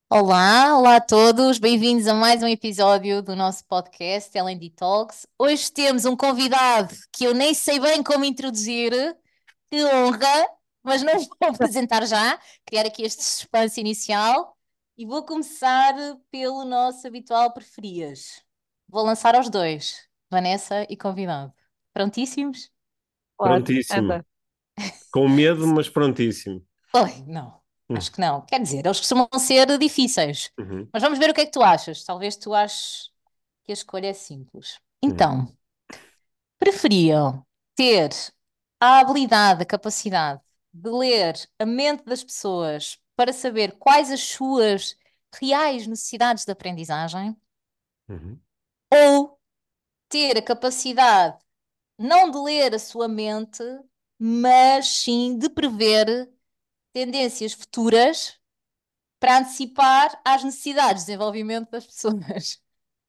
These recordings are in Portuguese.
Olá, olá a todos, bem-vindos a mais um episódio do nosso podcast L&D Talks. Hoje temos um convidado que eu nem sei bem como introduzir, que honra, mas não vou apresentar já, criar aqui este suspense inicial e vou começar pelo nosso habitual preferias. Vou lançar aos dois, Vanessa e convidado. Prontíssimos? Claro, Prontíssimo. anda. Com medo, mas prontíssimo. Oi, não, Hum, acho que não. Quer dizer, eles costumam ser difíceis, uhum, mas vamos ver o que é que tu achas. Talvez tu aches que a escolha é simples. uhum, Então, preferiam ter a habilidade, a capacidade de ler a mente das pessoas para saber quais as suas reais necessidades de aprendizagem, uhum. ou ter a capacidade não de ler a sua mente, mas sim de prever tendências futuras para antecipar às necessidades de desenvolvimento das pessoas.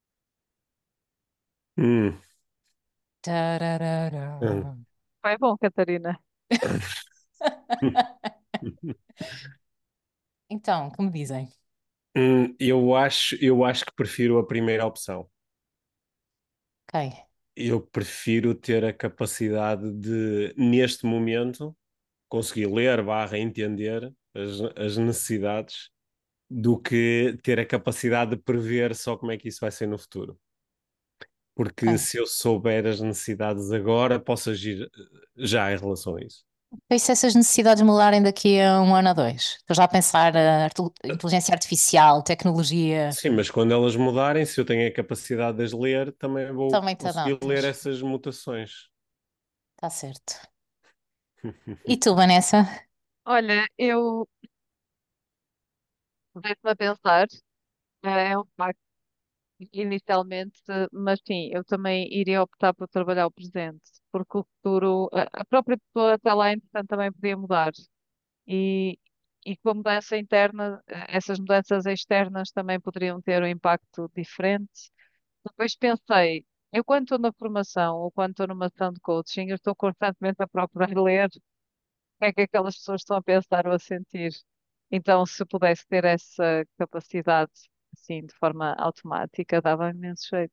Hum, Tararara. hum. Foi bom, Catarina. Então, como dizem? Eu acho que prefiro a primeira opção. Ok, Eu prefiro ter a capacidade de, neste momento, conseguir ler, barra, entender as necessidades, do que ter a capacidade de prever só como é que isso vai ser no futuro. Porque ok. se eu souber as necessidades agora, posso agir já em relação a isso. E se essas necessidades mudarem daqui a um ano ou dois? Estou já a pensar inteligência artificial, tecnologia, Sim, mas quando elas mudarem, se eu tenho a capacidade de as ler, também vou também te conseguir ler adaptas. essas mutações. Está certo. E tu, Vanessa? Olha, eu dei-me a pensar, é um facto inicialmente, mas sim, eu também iria optar por trabalhar o presente, porque o futuro, a própria pessoa até lá, entretanto, também podia mudar. E, e com a mudança interna, essas mudanças externas também poderiam ter um impacto diferente. Depois pensei, eu quando estou na formação ou quando estou numa sessão de coaching, eu estou constantemente a procurar ler é que aquelas pessoas estão a pensar ou a sentir. Então, se eu pudesse ter essa capacidade, assim, de forma automática, dava imenso jeito.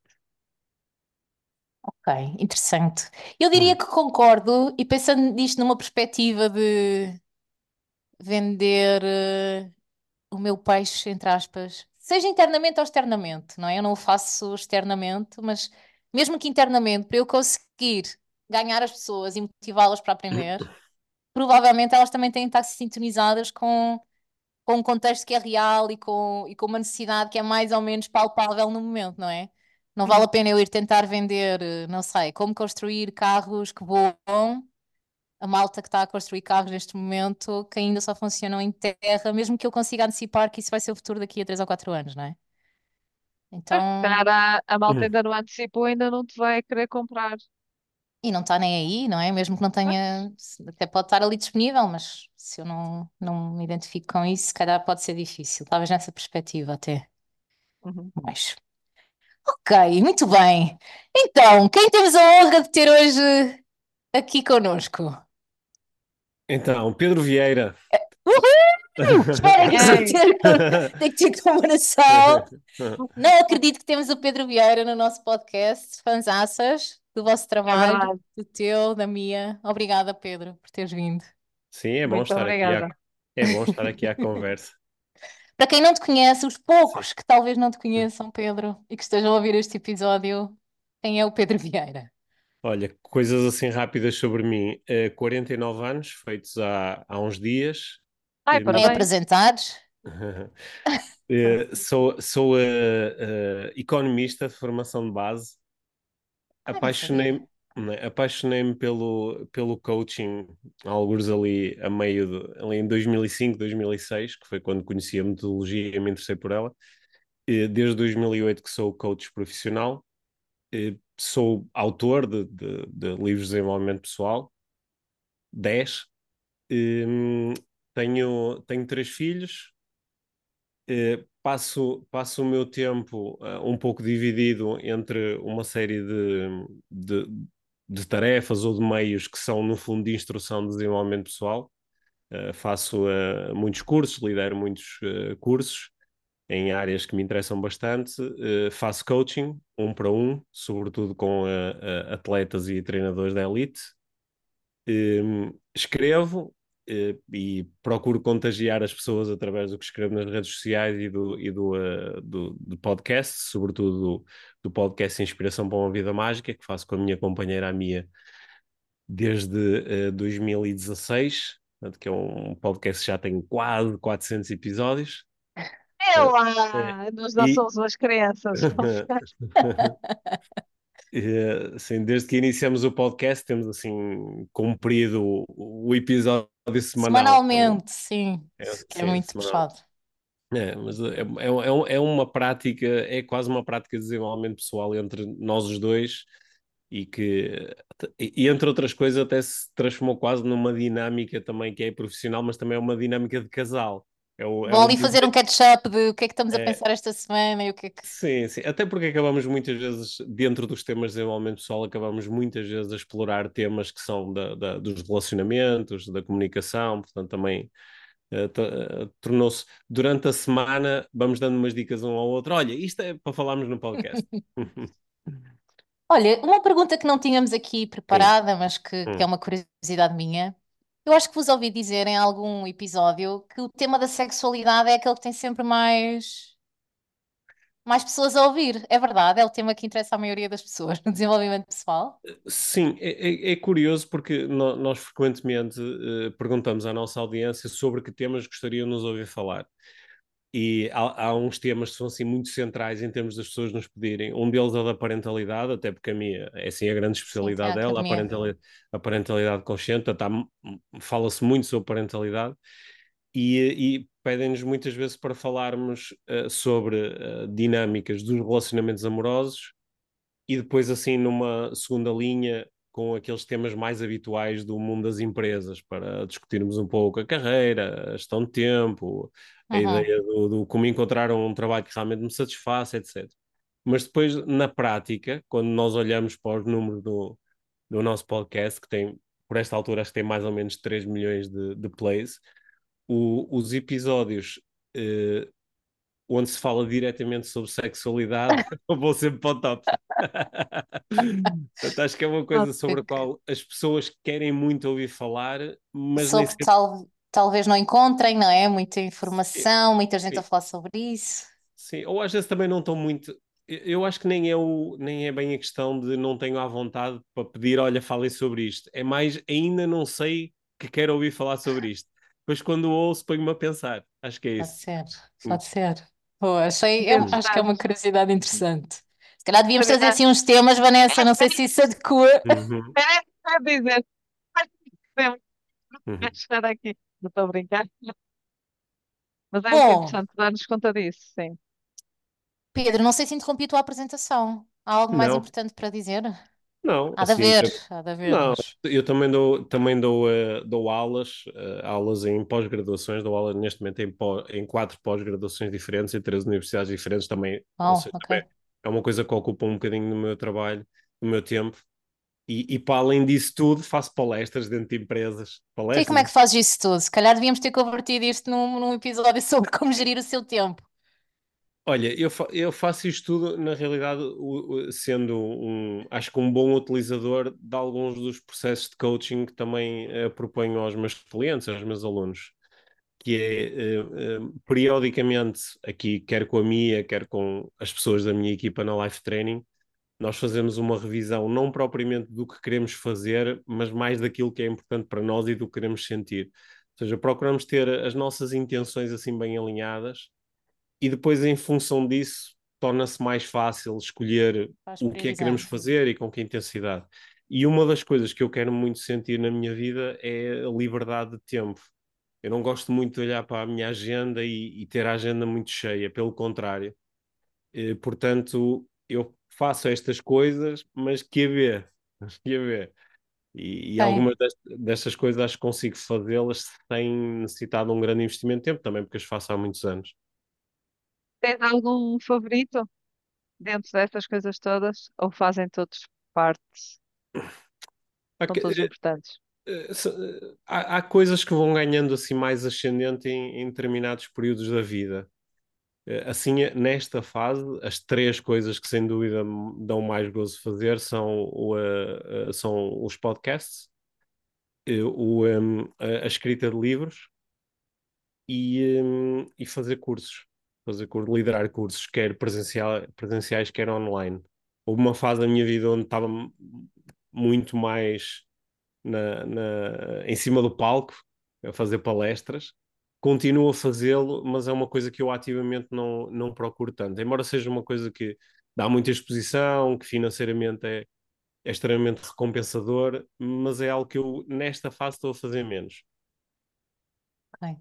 Ok, interessante. Eu diria Hum, que concordo, e pensando nisto numa perspectiva de vender o meu peixe, entre aspas, seja internamente ou externamente, não é? Eu não o faço externamente, mas mesmo que internamente, para eu conseguir ganhar as pessoas e motivá-las para aprender, provavelmente elas também têm que estar sintonizadas com um contexto que é real e com uma necessidade que é mais ou menos palpável no momento, não é? Não vale a Uhum. pena eu ir tentar vender, não sei, como construir carros que voam a malta que está a construir carros neste momento que ainda só funcionam em terra, mesmo que eu consiga antecipar que isso vai ser o futuro daqui a 3 ou 4 anos, não é? Pois, se calhar Então, a malta hum. ainda não antecipou, ainda não te vai querer comprar. e não está nem aí, não é? Mesmo que não Pois. tenha, até pode estar ali disponível, mas se eu não me identifico com isso, se calhar pode ser difícil, talvez nessa perspectiva até Uhum. mais. Ok, muito bem. Então, quem temos a honra de ter hoje aqui connosco? Então, Pedro Vieira. Uhul! Espera que isto Ei! tem que ter comemoração. Não acredito que temos o Pedro Vieira no nosso podcast. Fanzaças do vosso É trabalho, verdade. do teu, da minha. Obrigada, Pedro, por teres vindo. Sim, é bom Muito estar aqui obrigada. é bom estar aqui à conversa. Para quem não te conhece, os Sim. poucos que talvez não te conheçam, Pedro, e que estejam a ouvir este episódio, quem é o Pedro Vieira? Olha, coisas assim rápidas sobre mim. 49 anos, feitos há uns dias. Ai, Eh, Bem meu- parabéns. apresentados? sou economista de formação de base. Ai, não sabia. Apaixonei-me, né, apaixonei-me pelo coaching, alguns ali a meio ali em 2005, 2006, que foi quando conheci a metodologia e me interessei por ela. Desde 2008 que sou coach profissional. Sou autor de livros de desenvolvimento pessoal, 10. Hum, tenho três filhos. Passo o meu tempo um pouco dividido entre uma série de, de tarefas ou de meios que são, no fundo, de instrução de desenvolvimento pessoal. Faço muitos cursos, lidero muitos cursos. em áreas que me interessam bastante. Faço coaching, um para um, sobretudo com atletas e treinadores da elite. Escrevo e procuro contagiar as pessoas através do que escrevo nas redes sociais do podcast, sobretudo do podcast Inspiração para uma Vida Mágica, que faço com a minha companheira, a Mia, desde 2016, portanto, que é um podcast que já tem quase 400 episódios. É Eh, eh, lá, nós não e somos umas crianças. assim, desde que iniciamos o podcast, temos assim cumprido o episódio semanal, Semanalmente, sim, que é sim, muito semanal. puxado. Mas é uma prática, é quase uma prática de desenvolvimento pessoal entre nós os dois e entre outras coisas até se transformou quase numa dinâmica também que é profissional, mas também é uma dinâmica de casal. É Vão um ali fazer um momento. catch-up de o que é que estamos a É, pensar esta semana e o que é que. sim, sim. Até porque acabamos muitas vezes, dentro dos temas de desenvolvimento pessoal, acabamos muitas vezes a explorar temas que são dos relacionamentos, da comunicação, portanto também tornou-se, durante a semana, vamos dando umas dicas um ao outro. Olha, isto é para falarmos no podcast. Olha, uma pergunta que não tínhamos aqui Sim. preparada, mas que é uma curiosidade minha. Eu acho que vos ouvi dizer em algum episódio que o tema da sexualidade é aquele que tem sempre mais pessoas a ouvir. É verdade, é o tema que interessa à maioria das pessoas no desenvolvimento pessoal. Sim, é curioso porque nós frequentemente perguntamos à nossa audiência sobre que temas gostariam de nos ouvir falar. E há uns temas que são assim muito centrais em termos das pessoas nos pedirem. Um deles é o da parentalidade, até porque a minha é assim a grande Sim, tem a especialidade dela, academia. a parentalidade consciente. Fala-se muito sobre parentalidade e pedem-nos muitas vezes para falarmos sobre dinâmicas dos relacionamentos amorosos e depois, assim, numa segunda linha, com aqueles temas mais habituais do mundo das empresas, para discutirmos um pouco a carreira, a gestão de tempo, a Uhum. ideia do como encontrar um trabalho que realmente me satisfaça, etc. Mas depois, na prática, quando nós olhamos para os números do nosso podcast, que tem, por esta altura, acho que tem mais ou menos 3 milhões de plays, os episódios onde se fala diretamente sobre sexualidade, eu vou sempre para o top. Portanto, acho que é uma coisa sobre a Ok. qual as pessoas querem muito ouvir falar, mas nem Sobre sempre. talvez não encontrem, não é? Muita Sim, informação, muita gente a sim, falar sobre isso. sim. Ou às vezes também não estão muito. Eu acho que nem é bem a questão de não tenho à vontade para pedir, olha, falem sobre isto. É mais, ainda não sei que quero ouvir falar sobre isto. Depois, quando ouço, ponho-me a pensar. Acho que é Pode isso. ser, Hum. pode ser. Pô, achei, acho que é uma Interessante. curiosidade interessante. Se calhar devíamos trazer Curiosidade. assim uns temas, Vanessa, não sei se isso adequa. Uhum, É dizer, podemos uhum. chegar aqui. Não estou a brincar. Mas é muito Bom, interessante dar-nos conta disso, sim. Pedro, não sei se interrompi a tua apresentação. Há algo mais Não, importante para dizer? não, Há de assim. haver, há de haver, Não, mas. eu também dou aulas, aulas em pós-graduações, dou aulas neste momento em 4 pós-graduações diferentes, em 3 universidades diferentes também, ou Oh, seja, ok. também é uma coisa que ocupa um bocadinho do meu trabalho, do meu tempo, e para além disso tudo, faço palestras dentro de empresas, Então, e como é palestras. que fazes isso tudo? Se calhar devíamos ter convertido isto num episódio sobre como gerir o seu tempo. Olha, eu faço isto tudo, na realidade, sendo acho que um bom utilizador de alguns dos processos de coaching que também proponho aos meus clientes, aos meus alunos. Que é periodicamente aqui, quer com a Mia, quer com as pessoas da minha equipa na Life Training, nós fazemos uma revisão não propriamente do que queremos fazer, mas mais daquilo que é importante para nós e do que queremos sentir. Ou seja, procuramos ter as nossas intenções assim bem alinhadas e depois, em função disso, torna-se mais fácil escolher Vais o que é que queremos priorizando. fazer e com que intensidade. E uma das coisas que eu quero muito sentir na minha vida é a liberdade de tempo. Eu não gosto muito de olhar para a minha agenda e ter a agenda muito cheia, pelo contrário. Portanto, eu faço estas coisas, mas que a ver, que a ver. E Sim. algumas destas coisas acho que consigo fazê-las sem necessitar de um grande investimento de tempo, também porque as faço há muitos anos. Tens algum favorito dentro destas coisas todas? Ou fazem todos parte? Há, São que- todos importantes? há coisas que vão ganhando assim mais ascendente em determinados períodos da vida. Assim, nesta fase, as três coisas que sem dúvida me dão mais gozo de fazer são os podcasts, a escrita de livros e fazer cursos. Liderar cursos, quer presenciais, quer online. Houve uma fase da minha vida onde estava muito mais em cima do palco, a fazer palestras. Continuo a fazê-lo, mas é uma coisa que eu ativamente não procuro tanto. Embora seja uma coisa que dá muita exposição, que financeiramente é extremamente recompensador, mas é algo que eu, nesta fase, estou a fazer menos. Ok.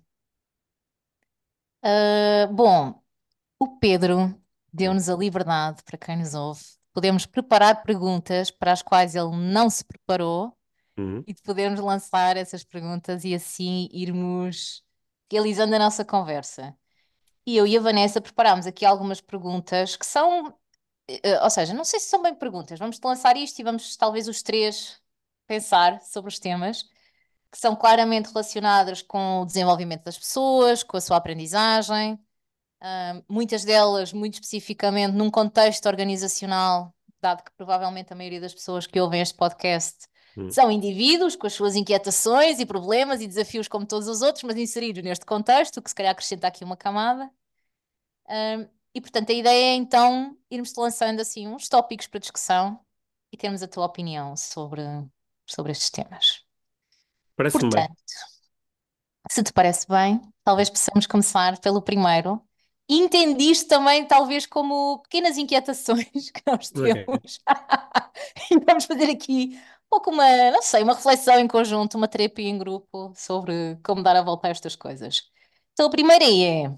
Bom, o Pedro Hum. deu-nos a liberdade, para quem nos ouve, podemos preparar perguntas para as quais ele não se preparou Uhum. e de podermos lançar essas perguntas e assim irmos realizando a nossa conversa. E eu e a Vanessa preparámos aqui algumas perguntas que são, ou seja, não sei se são bem perguntas, vamos lançar isto e vamos talvez os três pensar sobre os temas que são claramente relacionadas com o desenvolvimento das pessoas, com a sua aprendizagem, muitas delas muito especificamente num contexto organizacional, dado que provavelmente a maioria das pessoas que ouvem este podcast Uhum. são indivíduos com as suas inquietações e problemas e desafios como todos os outros, mas inseridos neste contexto, o que se calhar acrescenta aqui uma camada. E portanto a ideia é então irmos lançando assim uns tópicos para discussão e termos a tua opinião sobre estes temas. Parece-me bem. Portanto, se te parece bem, talvez possamos começar pelo primeiro. Entendi isto também, talvez, como pequenas inquietações que nós Ok. temos. E vamos fazer aqui um pouco uma, não sei, uma reflexão em conjunto, uma terapia em grupo sobre como dar a volta a estas coisas. Então, a primeira é: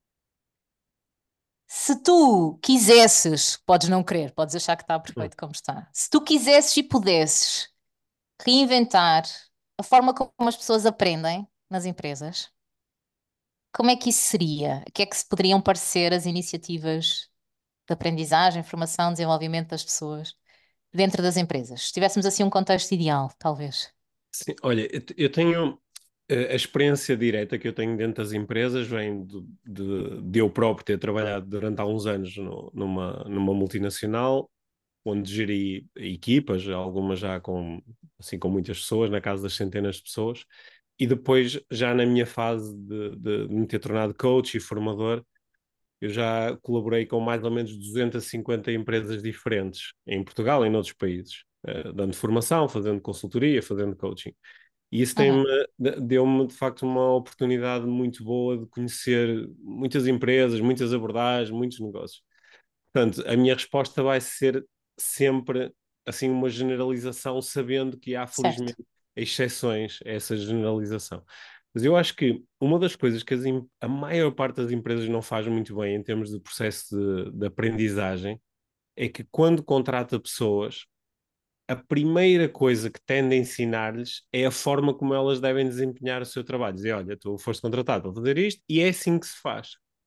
se tu quisesses, podes não querer, podes achar que está Hum. perfeito como está. Se tu quisesses e pudesses reinventar a forma como as pessoas aprendem nas empresas, como é que isso seria? O que é que se poderiam parecer as iniciativas de aprendizagem, formação, desenvolvimento das pessoas dentro das empresas? Se tivéssemos assim um contexto ideal, talvez. Sim, olha, eu tenho a experiência direta que eu tenho dentro das empresas vem de eu próprio ter trabalhado durante alguns anos numa multinacional, onde geri equipas, algumas já com muitas pessoas, na casa das centenas de pessoas, e depois, já na minha fase de me ter tornado coach e formador, eu já colaborei com mais ou menos 250 empresas diferentes, em Portugal e em outros países, dando formação, fazendo consultoria, fazendo coaching. E isso Uhum, deu-me, de facto, uma oportunidade muito boa de conhecer muitas empresas, muitas abordagens, muitos negócios. Portanto, a minha resposta vai ser sempre assim uma generalização, sabendo que há, certo. felizmente, exceções a essa generalização. Mas eu acho que uma das coisas que a maior parte das empresas não faz muito bem em termos de processo de aprendizagem é que quando contrata pessoas, a primeira coisa que tende a ensinar-lhes é a forma como elas devem desempenhar o seu trabalho. Dizer, olha, tu foste contratado para fazer isto e é assim que se faz.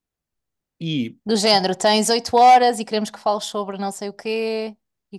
E Do género, tens 8 horas e queremos que fales sobre não sei o quê e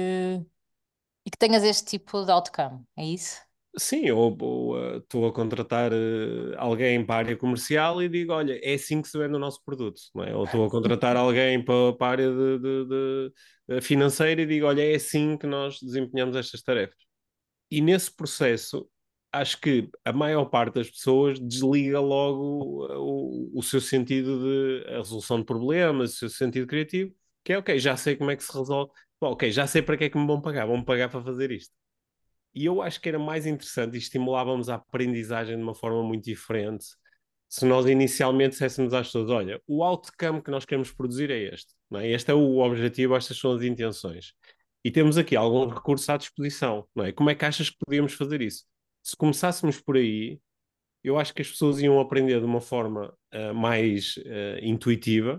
que tenhas este tipo de outcome, é isso? sim, ou estou a contratar alguém para a área comercial e digo, olha, é assim que se vende o nosso produto, não é? Ou estou a contratar alguém para a área financeira e digo, olha, é assim que nós desempenhamos estas tarefas. E nesse processo, acho que a maior parte das pessoas desliga logo o seu sentido de a resolução de problemas, o seu sentido criativo, que é, ok, já sei como é que se resolve. Bom, ok, já sei para que é que me vão pagar. Vão pagar para fazer isto. E eu acho que era mais interessante e estimulávamos a aprendizagem de uma forma muito diferente se nós inicialmente disséssemos às pessoas: olha, o outcome que nós queremos produzir é este, não é? Este é o objetivo, estas são as intenções. E temos aqui alguns recursos à disposição, não é? Como é que achas que podíamos fazer isso? Se começássemos por aí, eu acho que as pessoas iam aprender de uma forma mais intuitiva.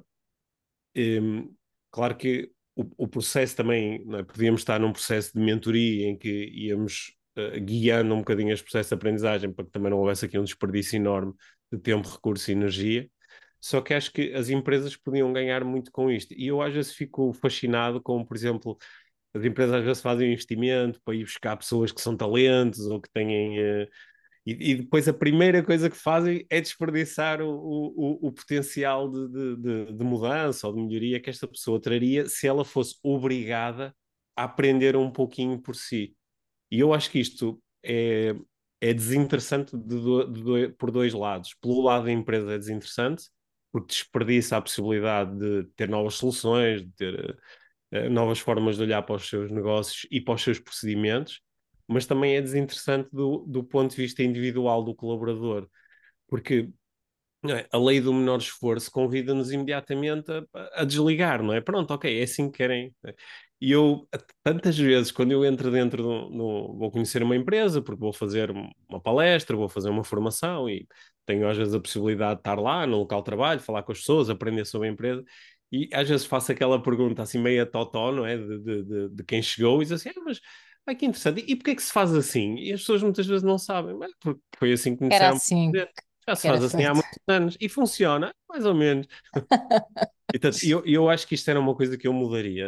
Claro que o processo também, não é? Podíamos estar num processo de mentoria em que íamos guiando um bocadinho este processo de aprendizagem para que também não houvesse aqui um desperdício enorme de tempo, recurso e energia. Só que acho que as empresas podiam ganhar muito com isto. E eu às vezes fico fascinado com, por exemplo, as empresas às vezes fazem um investimento para ir buscar pessoas que são talentos ou que têm E depois a primeira coisa que fazem é desperdiçar o potencial de mudança ou de melhoria que esta pessoa traria se ela fosse obrigada a aprender um pouquinho por si. E eu acho que isto é desinteressante por dois lados. Pelo lado da empresa é desinteressante, porque desperdiça a possibilidade de ter novas soluções, de ter novas formas de olhar para os seus negócios e para os seus procedimentos, mas também é desinteressante do ponto de vista individual do colaborador, porque não é? A lei do menor esforço convida-nos imediatamente a desligar, não é? Pronto, ok, é assim que querem. E eu, tantas vezes, quando eu entro dentro vou conhecer uma empresa, porque vou fazer uma palestra, vou fazer uma formação e tenho às vezes a possibilidade de estar lá no local de trabalho, falar com as pessoas, aprender sobre a empresa. E às vezes faço aquela pergunta assim meia totó, não é? De quem chegou e diz assim, mas ai, que interessante. E porquê é que se faz assim? E as pessoas muitas vezes não sabem. Mas porque foi assim que Era conheceram. assim Já se que era faz assim há feito. muitos anos e funciona, mais ou menos. E, portanto, eu acho que isto era uma coisa que eu mudaria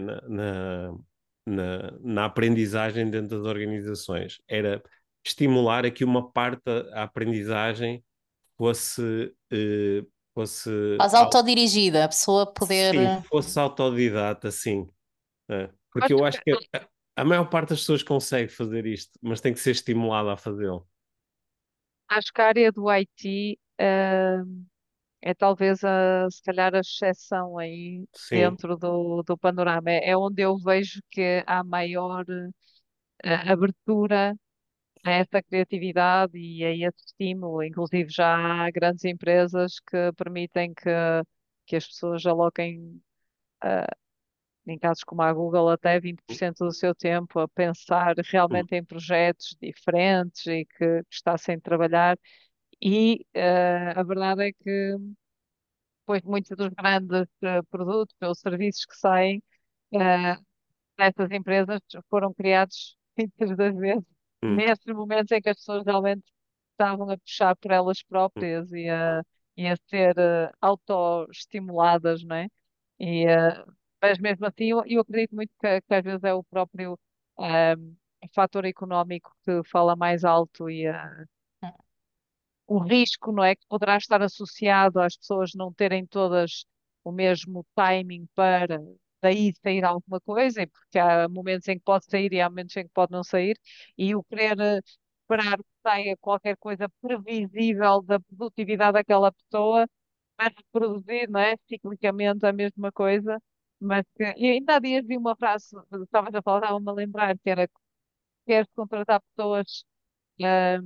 na aprendizagem dentro das organizações. Era estimular a que uma parte da aprendizagem fosse, fosse, Faz autodirigida, a pessoa poder. sim, fosse autodidata, sim. Porque Acho eu que, acho que a maior parte das pessoas consegue fazer isto, mas tem que ser estimulada a fazê-lo. acho que a área do IT, é talvez se calhar a exceção aí Sim. dentro do panorama. É onde eu vejo que há maior abertura a essa criatividade e a esse estímulo. Inclusive já há grandes empresas que permitem que as pessoas aloquem, em casos como a Google, até 20% do seu tempo a pensar Hum, realmente em projetos diferentes e que está sem trabalhar. E a verdade é que pois muitos dos grandes produtos ou serviços que saem eh, dessas empresas foram criados muitas das vezes hum, nesses momentos em que as pessoas realmente estavam a puxar por elas hum, próprias e a ser autoestimuladas, não é? E, mas mesmo assim, eu acredito muito que às vezes é o próprio eh, fator económico que fala mais alto e o risco, não é, que poderá estar associado às pessoas não terem todas o mesmo timing para daí sair alguma coisa, e porque há momentos em que pode sair e há momentos em que pode não sair, e o querer esperar que saia qualquer coisa previsível da produtividade daquela pessoa para reproduzir, não é, ciclicamente a mesma coisa. Mas e ainda há dias vi uma frase, estavas a falar, estava-me a lembrar, que era: queres contratar pessoas ah,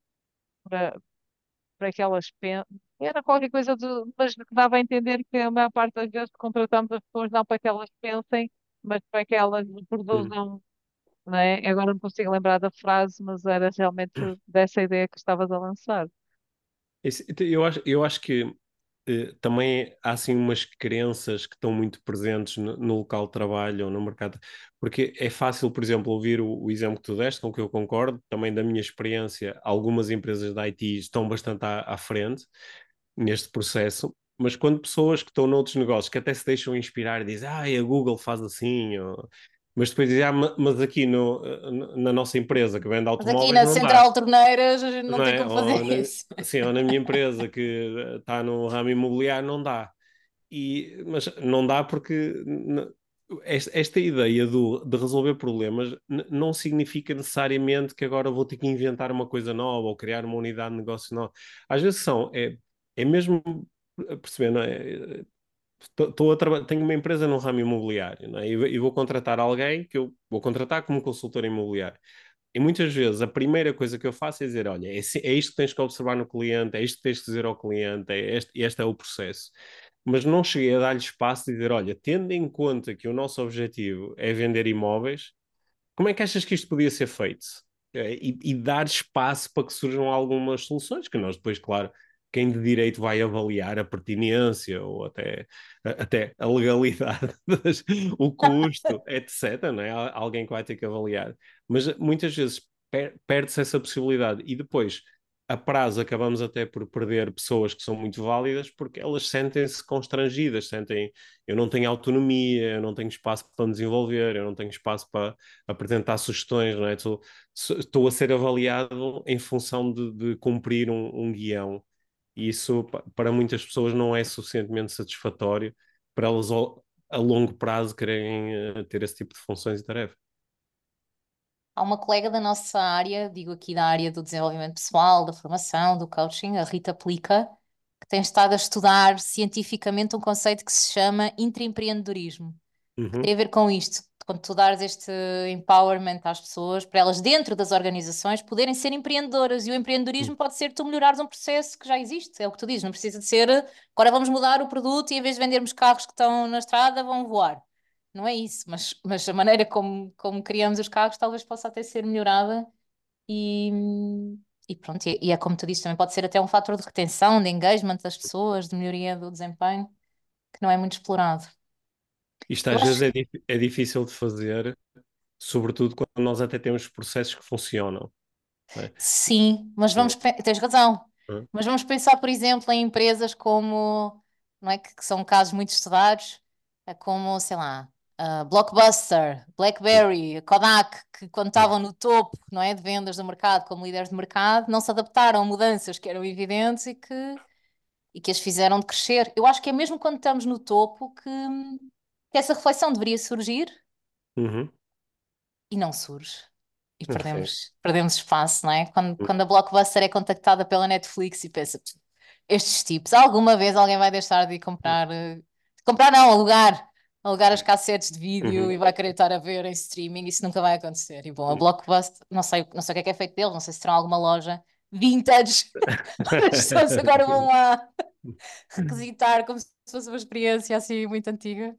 para que elas pensem. Era qualquer coisa mas que dava a entender que a maior parte das vezes contratamos as pessoas não para que elas pensem, mas para que elas hum. produzam, não é? Agora não consigo lembrar da frase, mas era realmente dessa ideia que estavas a lançar. Eu acho que também há assim umas crenças que estão muito presentes no local de trabalho ou no mercado, porque é fácil, por exemplo, ouvir o exemplo que tu deste, com que eu concordo, também da minha experiência, algumas empresas da IT estão bastante à frente neste processo, mas quando pessoas que estão noutros negócios que até se deixam inspirar e dizem, a Google faz assim, mas depois dizem, mas aqui na nossa empresa que vende Mas aqui automóveis na não dá. Central Torneiras a gente não Não tem é? como fazer isso. Sim, ou na minha empresa que está no ramo imobiliário, não dá. Mas não dá porque esta ideia de resolver problemas não significa necessariamente que agora vou ter que inventar uma coisa nova ou criar uma unidade de negócio nova. Às vezes é mesmo perceber, não é? Tenho uma empresa no ramo imobiliário, não é? E vou contratar alguém que eu vou contratar como consultor imobiliário. E muitas vezes a primeira coisa que eu faço é dizer: olha, é isto que tens que observar no cliente, é isto que tens que dizer ao cliente, este é o processo. Mas não cheguei a dar-lhe espaço de dizer: olha, tendo em conta que o nosso objetivo é vender imóveis, como é que achas que isto podia ser feito? E dar espaço para que surjam algumas soluções, que nós depois, claro, quem de direito vai avaliar a pertinência ou até a legalidade, o custo, etc. Não é? Alguém que vai ter que avaliar. Mas muitas vezes perde-se essa possibilidade. E depois, a prazo acabamos até por perder pessoas que são muito válidas porque elas sentem-se constrangidas, sentem eu não tenho autonomia, eu não tenho espaço para me desenvolver, eu não tenho espaço para apresentar sugestões, não é? Estou a ser avaliado em função de cumprir um guião e isso para muitas pessoas não é suficientemente satisfatório para elas a longo prazo querem ter esse tipo de funções e tarefas. Há uma colega da nossa área, digo aqui da área do desenvolvimento pessoal, da formação, do coaching, a Rita Plica, que tem estado a estudar cientificamente um conceito que se chama intraempreendedorismo, que tem Uhum, a ver com isto. Quando tu dares este empowerment às pessoas, para elas dentro das organizações poderem ser empreendedoras. E o empreendedorismo pode ser tu melhorares um processo que já existe, é o que tu dizes, não precisa de ser agora vamos mudar o produto e em vez de vendermos carros que estão na estrada, vão voar. Não é isso, mas a maneira como criamos os carros talvez possa até ser melhorada e, e pronto, e é como tu dizes, também pode ser até um fator de retenção, de engagement das pessoas, de melhoria do desempenho, que não é muito explorado. Isto Eu às vezes acho. é difícil de fazer, sobretudo quando nós até temos processos que funcionam, não é? Sim, mas Não, tens razão. não, Mas vamos pensar, por exemplo, em empresas como, não é, que são casos muito estudados, como, sei lá, a Blockbuster, não. BlackBerry, a Kodak, que quando estavam no topo, não é, de vendas do mercado, como líderes de mercado, não se adaptaram a mudanças que eram evidentes e que as fizeram de crescer. Eu acho que é mesmo quando estamos no topo que essa reflexão deveria surgir Uhum. e não surge. E Sim. perdemos espaço, não é? Quando a Blockbuster é contactada pela Netflix e pensa, estes tipos, alguma vez alguém vai deixar de comprar, de comprar não, alugar as cassetes de vídeo Uhum. e vai querer estar a ver em streaming, isso nunca vai acontecer. E bom, a Blockbuster, não sei o que é feito deles, não sei se terão alguma loja vintage, as pessoas agora vão lá requisitar como se fosse uma experiência assim muito antiga.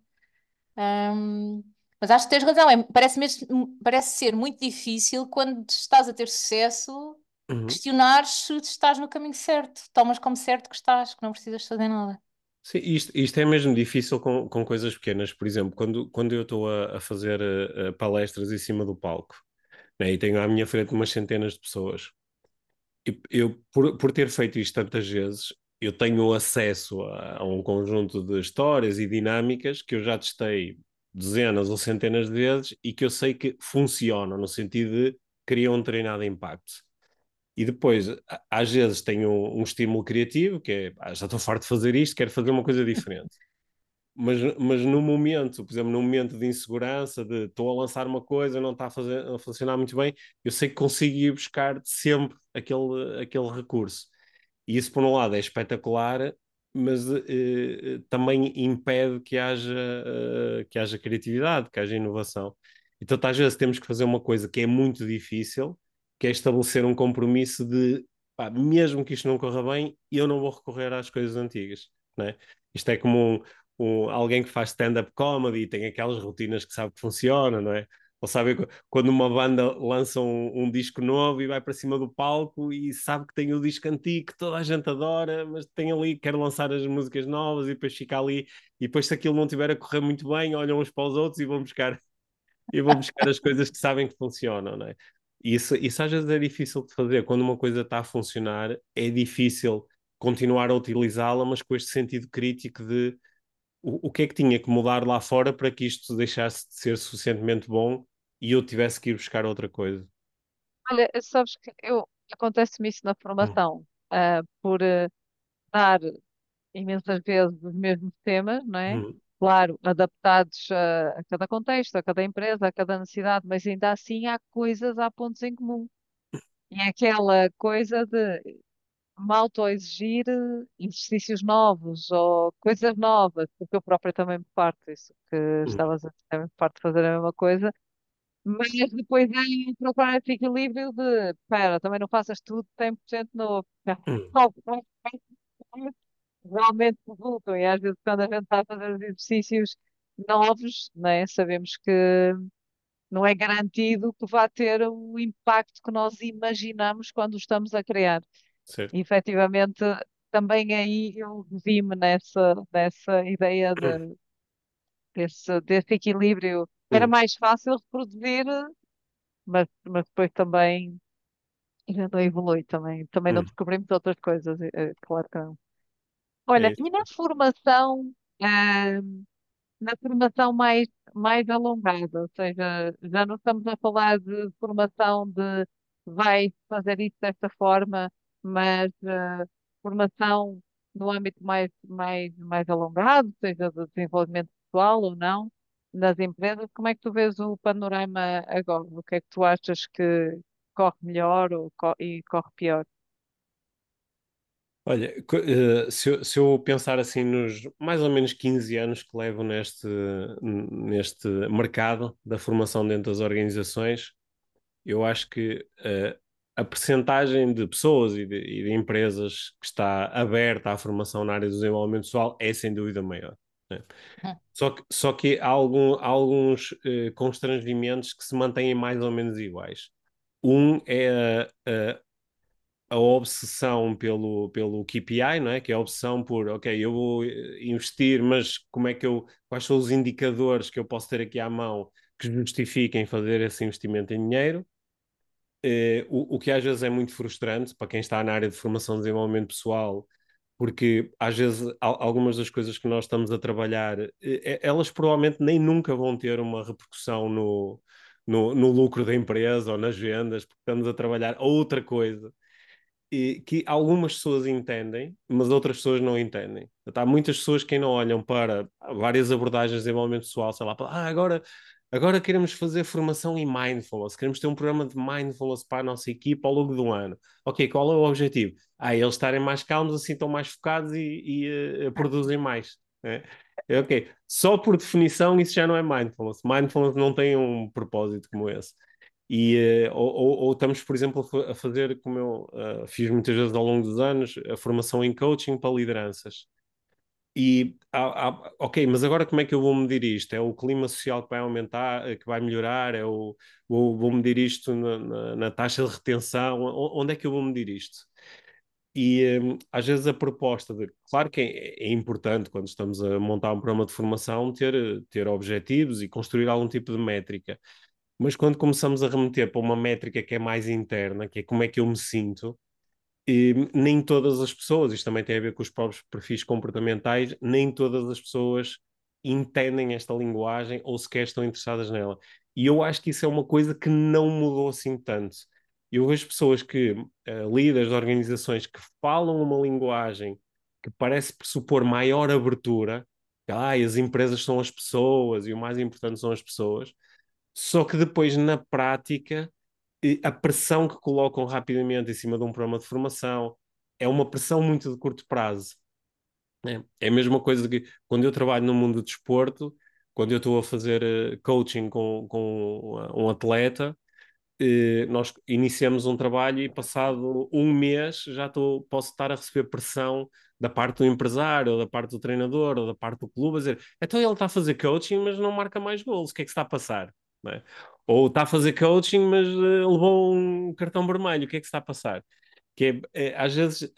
Ahm, mas acho que tens razão. Parece ser muito difícil quando estás a ter sucesso Uhum. questionar se estás no caminho certo. Tomas como certo que estás, que não precisas fazer nada. Sim, isto é mesmo difícil com coisas pequenas. Por exemplo, quando eu estou a fazer palestras em cima do palco, né, e tenho à minha frente umas centenas de pessoas, por ter feito isto tantas vezes, eu tenho acesso a um conjunto de histórias e dinâmicas que eu já testei dezenas ou centenas de vezes e que eu sei que funcionam, no sentido de criam um treinado impacto. E depois, às vezes, tenho um estímulo criativo, que é, já estou farto de fazer isto, quero fazer uma coisa diferente. Mas no momento, por exemplo, no momento de insegurança, de estou a lançar uma coisa, não está a funcionar muito bem, eu sei que consigo ir buscar sempre aquele recurso. E isso, por um lado, é espetacular, mas também impede que haja criatividade, que haja inovação. Então, às vezes, temos que fazer uma coisa que é muito difícil, que é estabelecer um compromisso de, pá, mesmo que isto não corra bem, eu não vou recorrer às coisas antigas, né? Isto é como alguém que faz stand-up comedy e tem aquelas rotinas que sabe que funciona, não é? Ou sabe quando uma banda lança um disco novo e vai para cima do palco e sabe que tem o disco antigo que toda a gente adora, mas tem ali, quer lançar as músicas novas e depois fica ali, e depois se aquilo não estiver a correr muito bem, olham uns para os outros e vão buscar as coisas que sabem que funcionam, não é? Isso às vezes é difícil de fazer. Quando uma coisa está a funcionar, é difícil continuar a utilizá-la, mas com este sentido crítico de o que é que tinha que mudar lá fora para que isto deixasse de ser suficientemente bom e eu tivesse que ir buscar outra coisa. Olha, sabes que acontece-me isso na Hum, formação, por dar imensas vezes os mesmos temas, não é? hum, Claro, adaptados a cada contexto, a cada empresa, a cada necessidade, mas ainda assim há pontos em comum. E é aquela coisa de me auto-exigir exercícios novos ou coisas novas, porque eu própria também me parto, isso que hum, estavas a dizer, também me parto de fazer a mesma coisa, mas depois é procurar esse equilíbrio de, espera, também não faças tudo 100% novo. hum, Realmente resultam, e às vezes quando a gente está a fazer os exercícios novos, né, sabemos que não é garantido que vá ter o impacto que nós imaginamos quando o estamos a criar. certo. E, efetivamente, também aí eu vi-me nessa ideia desse equilíbrio. Era Hum, mais fácil reproduzir, mas depois também. E já não evolui também. Também não Hum, descobrimos outras coisas, claro que não. é Olha, isso. e na formação mais alongada, ou seja, já não estamos a falar de formação de vai fazer isso desta forma, mas formação no âmbito mais alongado, seja de desenvolvimento pessoal ou não, nas empresas, como é que tu vês o panorama agora? O que é que tu achas que corre melhor e corre pior? Olha, se eu pensar assim nos mais ou menos 15 anos que levo neste mercado da formação dentro das organizações, eu acho que a percentagem de pessoas e de empresas que está aberta à formação na área do desenvolvimento pessoal é sem dúvida maior, né? Hum, Só que há alguns constrangimentos que se mantêm mais ou menos iguais. Um é a obsessão pelo KPI, não é? Que é a obsessão por, ok, eu vou investir, mas quais são os indicadores que eu posso ter aqui à mão que justifiquem fazer esse investimento em dinheiro? O que às vezes é muito frustrante para quem está na área de formação e desenvolvimento pessoal, porque às vezes algumas das coisas que nós estamos a trabalhar, elas provavelmente nem nunca vão ter uma repercussão no lucro da empresa ou nas vendas, porque estamos a trabalhar outra coisa que algumas pessoas entendem, mas outras pessoas não entendem. Portanto, há muitas pessoas que não olham para várias abordagens de desenvolvimento pessoal, sei lá, agora queremos fazer formação em mindfulness, queremos ter um programa de mindfulness para a nossa equipa ao longo do ano. Ok, qual é o objetivo? Eles estarem mais calmos, assim estão mais focados e produzem mais, né? Ok, só por definição isso já não é mindfulness. Mindfulness não tem um propósito como esse. Ou estamos, por exemplo, a fazer, como eu fiz muitas vezes ao longo dos anos, a formação em coaching para lideranças. Ok, mas agora como é que eu vou medir isto? É o clima social que vai aumentar, que vai melhorar? Vou medir isto na taxa de retenção? Onde é que eu vou medir isto? Às vezes a proposta de, claro que é importante quando estamos a montar um programa de formação ter objetivos e construir algum tipo de métrica. Mas quando começamos a remeter para uma métrica que é mais interna, que é como é que eu me sinto, nem todas as pessoas, isto também tem a ver com os próprios perfis comportamentais, nem todas as pessoas entendem esta linguagem ou sequer estão interessadas nela. E eu acho que isso é uma coisa que não mudou assim tanto. Eu vejo pessoas líderes de organizações que falam uma linguagem que parece pressupor maior abertura, que as empresas são as pessoas e o mais importante são as pessoas, só que depois, na prática, a pressão que colocam rapidamente em cima de um programa de formação é uma pressão muito de curto prazo. Né? É a mesma coisa que quando eu trabalho no mundo do desporto, quando eu estou a fazer coaching com um atleta, nós iniciamos um trabalho e passado um mês posso estar a receber pressão da parte do empresário, ou da parte do treinador, ou da parte do clube, a dizer, então ele está a fazer coaching, mas não marca mais gols, o que é que está a passar? Não é? Ou está a fazer coaching, mas levou um cartão vermelho, o que é que está a passar? Às vezes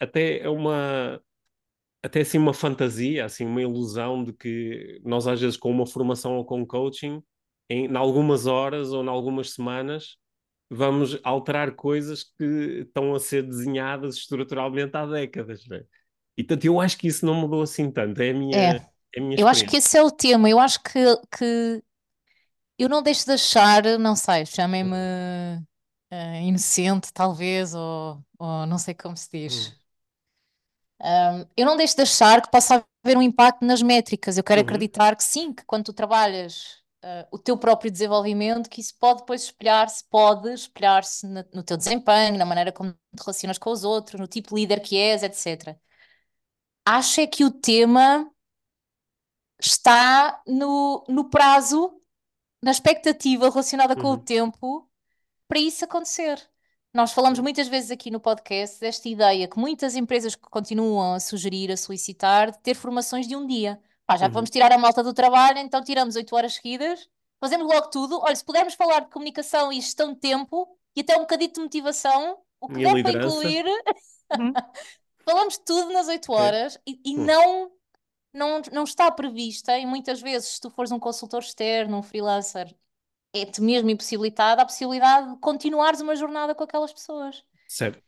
até assim uma fantasia, assim uma ilusão de que nós às vezes com uma formação ou com coaching, em algumas horas ou em algumas semanas, vamos alterar coisas que estão a ser desenhadas estruturalmente há décadas, né? E portanto eu acho que isso não mudou assim tanto, É, é a minha eu acho que experiência. esse é o tema. Eu acho que eu não deixo de achar, não sei, chamem-me inocente, talvez, ou não sei como se diz. Uhum. Eu não deixo de achar que possa haver um impacto nas métricas. Eu quero Uhum. acreditar que sim, que quando tu trabalhas o teu próprio desenvolvimento, que isso pode espelhar-se no teu desempenho, na maneira como te relacionas com os outros, no tipo de líder que és, etc. Acho é que o tema está no prazo, na expectativa relacionada com o Uhum. tempo para isso acontecer. Nós falamos muitas vezes aqui no podcast desta ideia que muitas empresas que continuam a sugerir, a solicitar, de ter formações de um dia. Pá, já que vamos Uhum. tirar a malta do trabalho, então tiramos 8 horas seguidas, fazemos logo tudo. Olha, se pudermos falar de comunicação e gestão de tempo e até um bocadinho de motivação, o que E der para liderança? incluir, Uhum. falamos tudo nas oito Ok. horas e Uhum. não está prevista, e muitas vezes, se tu fores um consultor externo, um freelancer, é-te mesmo impossibilitada a possibilidade de continuares uma jornada com aquelas pessoas. Certo.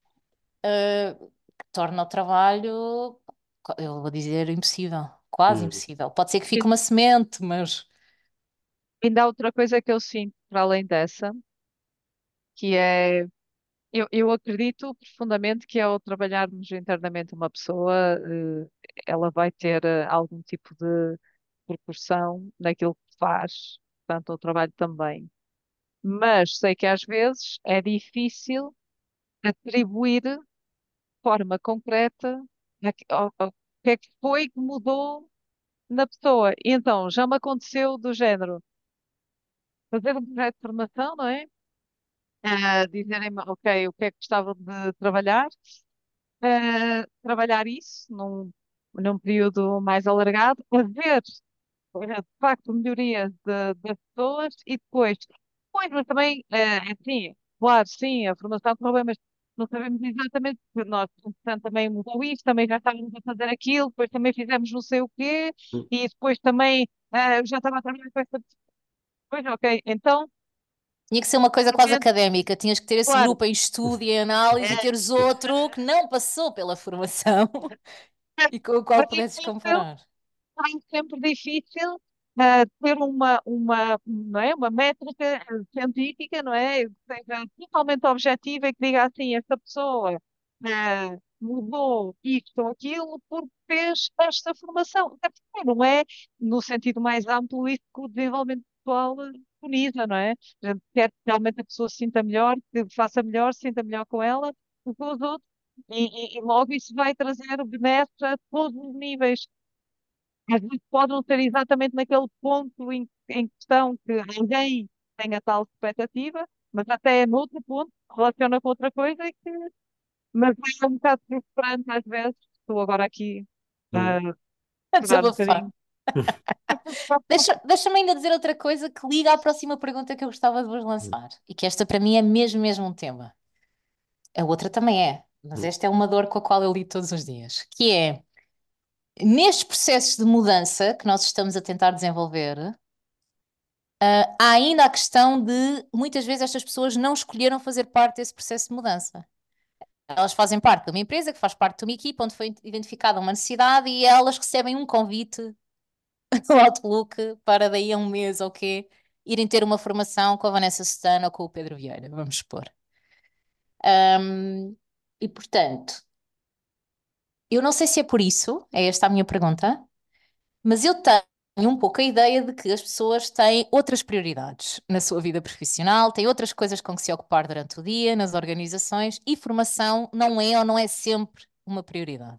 Que torna o trabalho, eu vou dizer, impossível, quase Hum, impossível. Pode ser que fique E uma semente, mas ainda há outra coisa que eu sinto para além dessa, que é, eu acredito profundamente que ao trabalharmos internamente uma pessoa, ela vai ter algum tipo de proporção naquilo que faz, portanto, o trabalho também. Mas sei que às vezes é difícil atribuir de forma concreta o que é que foi que mudou na pessoa. E então, já me aconteceu do género, fazer um projeto de formação, não é? Dizerem-me, ok, o que é que gostava de trabalhar, trabalhar isso num período mais alargado, a ver, de facto, melhorias das pessoas e depois, mas também, assim, claro, sim, a formação correu bem, mas não sabemos exatamente, porque nós, portanto, também mudou isto, também já estávamos a fazer aquilo, depois também fizemos não sei o quê, hum, e depois também eu já estava a trabalhar com esta pessoa, ok, então, tinha que ser uma coisa quase realmente, académica. Tinhas que ter esse claro, grupo em estudo e em análise e é, teres outro que não passou pela formação e com o qual para pudesses isso comparar. é sempre difícil ter não é, uma métrica científica, não é? Que seja totalmente objetiva e que diga assim, esta pessoa mudou isto ou aquilo porque fez esta formação. Até porque não é, no sentido mais amplo, isso que o desenvolvimento pessoal preconiza, não é? A gente quer que realmente a pessoa se sinta melhor, que faça melhor, se sinta melhor com ela do que os outros. E logo isso vai trazer benefícios a todos os níveis. Às vezes pode não ser exatamente naquele ponto em questão que alguém tenha tal expectativa, mas até noutro ponto relaciona com outra coisa e que, mas é um bocado frustrante às vezes. Estou agora aqui hum, a A chorar um desabafar. bocadinho. Deixa-me ainda dizer outra coisa que liga à próxima pergunta que eu gostava de vos hum, lançar. E que esta para mim é mesmo um tema. A outra também é, mas hum, esta é uma dor com a qual eu lido todos os dias. Que é, nestes processos de mudança que nós estamos a tentar desenvolver, há ainda a questão de muitas vezes estas pessoas não escolheram fazer parte desse processo de mudança. Elas fazem parte de uma empresa que faz parte de uma equipa onde foi identificada uma necessidade e elas recebem um convite no Outlook para daí a um mês ou quê, irem ter uma formação com a Vanessa Sutana ou com o Pedro Vieira, vamos supor. E portanto, eu não sei se é por isso, é esta a minha pergunta, mas eu tenho um pouco a ideia de que as pessoas têm outras prioridades na sua vida profissional, têm outras coisas com que se ocupar durante o dia, nas organizações, e formação não é ou não é sempre uma prioridade.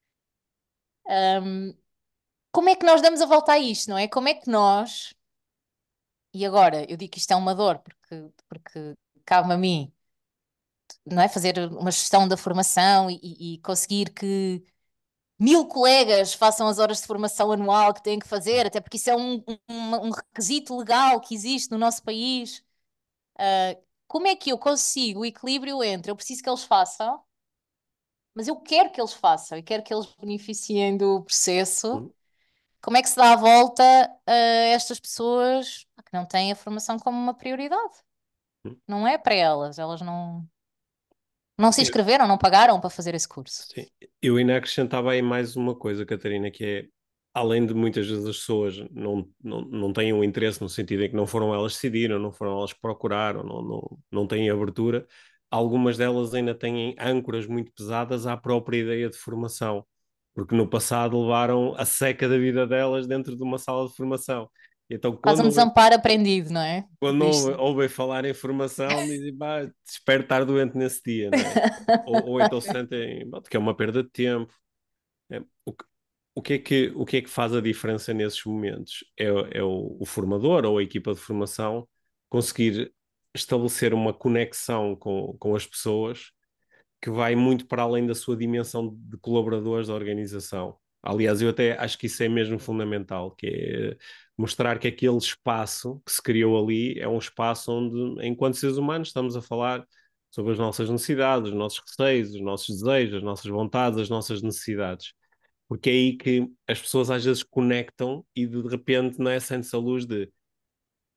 Como é que nós damos a volta a isto, não é? Como é que nós, e agora eu digo que isto é uma dor, porque cabe-me a mim, não é? Fazer uma gestão da formação e conseguir que 1000 colegas façam as horas de formação anual que têm que fazer, até porque isso é um requisito legal que existe no nosso país. Como é que eu consigo o equilíbrio entre eu preciso que eles façam, mas eu quero que eles façam e quero que eles beneficiem do processo? hum, Como é que se dá a volta a estas pessoas que não têm a formação como uma prioridade? hum. Não é para elas, elas não se Eu, inscreveram, não pagaram para fazer esse curso. sim. Eu ainda acrescentava aí mais uma coisa, Catarina, que é, além de muitas vezes as pessoas não têm um interesse no sentido em que não foram elas que decidiram, não foram elas que procuraram, não têm abertura, algumas delas ainda têm âncoras muito pesadas à própria ideia de formação, porque no passado levaram a seca da vida delas dentro de uma sala de formação. Então, Quase um desamparo aprendido, não é? quando Disto. ouvem falar em formação, dizem, pá, espero estar doente nesse dia, não é? Ou então sentem, "Bom, que é uma perda de tempo." É, o que é que faz a diferença nesses momentos? É o formador ou a equipa de formação conseguir estabelecer uma conexão com as pessoas que vai muito para além da sua dimensão de colaboradores da organização. Aliás, eu até acho que isso é mesmo fundamental, que é mostrar que aquele espaço que se criou ali é um espaço onde, enquanto seres humanos, estamos a falar sobre as nossas necessidades, os nossos receios, os nossos desejos, as nossas vontades, as nossas necessidades. Porque é aí que as pessoas às vezes conectam e de repente não é, sente-se a luz de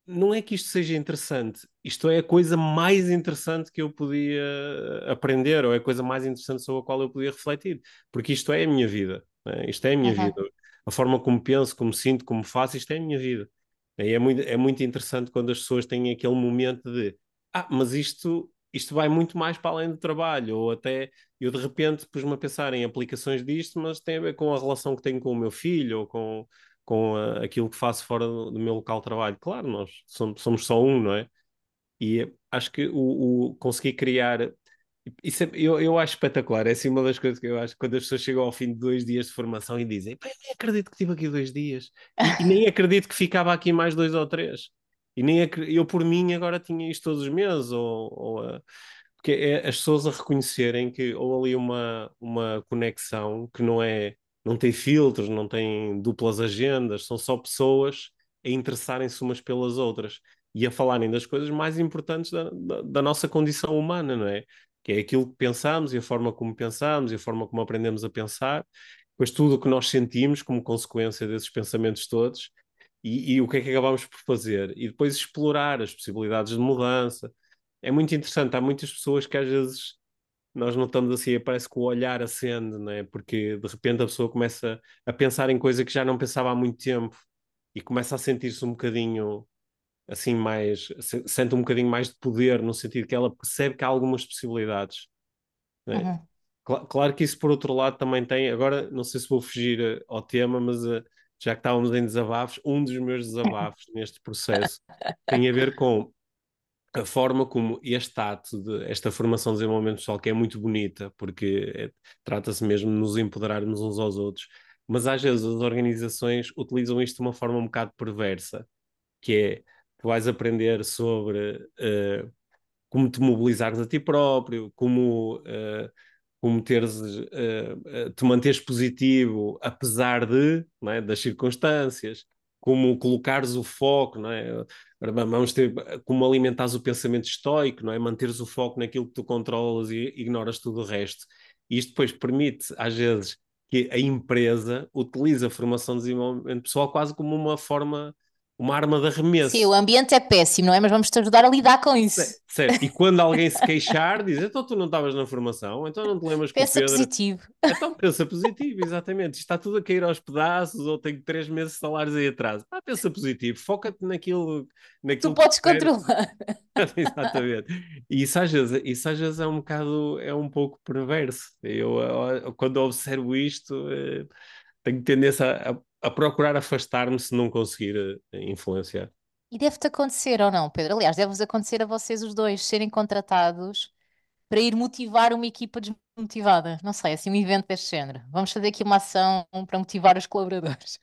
não é que isto seja interessante, isto é a coisa mais interessante que eu podia aprender, ou é a coisa mais interessante sobre a qual eu podia refletir, porque isto é a minha vida, né? Isto é a minha vida. Uhum, A forma como penso, como sinto, como faço, isto é a minha vida. E é muito interessante quando as pessoas têm aquele momento de mas isto vai muito mais para além do trabalho, ou até eu de repente pus-me a pensar em aplicações disto, mas tem a ver com a relação que tenho com o meu filho, ou com aquilo que faço fora do meu local de trabalho. Claro, nós somos só um, não é? E acho que o conseguir criar. Eu acho espetacular. É assim uma das coisas que eu acho quando as pessoas chegam ao fim de 2 dias de formação e dizem: "Pá, eu nem acredito que estive aqui 2 dias. E nem acredito que ficava aqui mais 2 ou 3. E nem eu, por mim, agora tinha isto todos os meses. Porque é as pessoas a reconhecerem que houve ali uma conexão que não tem filtros, não tem duplas agendas, são só pessoas a interessarem-se umas pelas outras e a falarem das coisas mais importantes da nossa condição humana, não é? Que é aquilo que pensamos e a forma como pensamos e a forma como aprendemos a pensar, depois tudo o que nós sentimos como consequência desses pensamentos todos e o que é que acabamos por fazer e depois explorar as possibilidades de mudança. É muito interessante. Há muitas pessoas que às vezes nós notamos assim, parece que o olhar acende, né? Porque de repente a pessoa começa a pensar em coisa que já não pensava há muito tempo e começa a sentir-se um bocadinho assim mais, sente um bocadinho mais de poder no sentido que ela percebe que há algumas possibilidades, né? uhum. Claro que isso por outro lado também tem, agora não sei se vou fugir ao tema, mas já que estávamos em desabafos, um dos meus desabafos neste processo tem a ver com a forma como este ato de esta formação de desenvolvimento pessoal, que é muito bonita, porque trata-se mesmo de nos empoderarmos uns aos outros, mas às vezes as organizações utilizam isto de uma forma um bocado perversa, que é, tu vais aprender sobre como te mobilizares a ti próprio, como te manteres positivo apesar não é, das circunstâncias, como colocares o foco, não é? Vamos ter, como alimentares o pensamento estoico, não é? Manteres o foco naquilo que tu controlas e ignoras tudo o resto. E isto depois permite, às vezes, que a empresa utilize a formação de desenvolvimento pessoal quase como uma arma de Sim, o arremesso. ambiente é péssimo, não é? Mas vamos te ajudar a lidar com isso. Certo. E quando alguém se queixar, diz: então tu não estavas na formação, então não te lembras que o Pensa Pedro. positivo. Então pensa positivo, exatamente. Isto está tudo a cair aos pedaços, ou tenho 3 meses de salários aí atrás. Pensa positivo, foca-te Tu naquilo que tu podes queres. controlar. Exatamente. E isso às vezes é um bocado, é um pouco perverso. Quando observo isto, tenho tendência a procurar afastar-me se não conseguir influenciar. E deve-te acontecer ou não, Pedro? Aliás, deve-vos acontecer a vocês os dois serem contratados para ir motivar uma equipa desmotivada. Não sei, assim, um evento deste género. Vamos fazer aqui uma ação para motivar os colaboradores.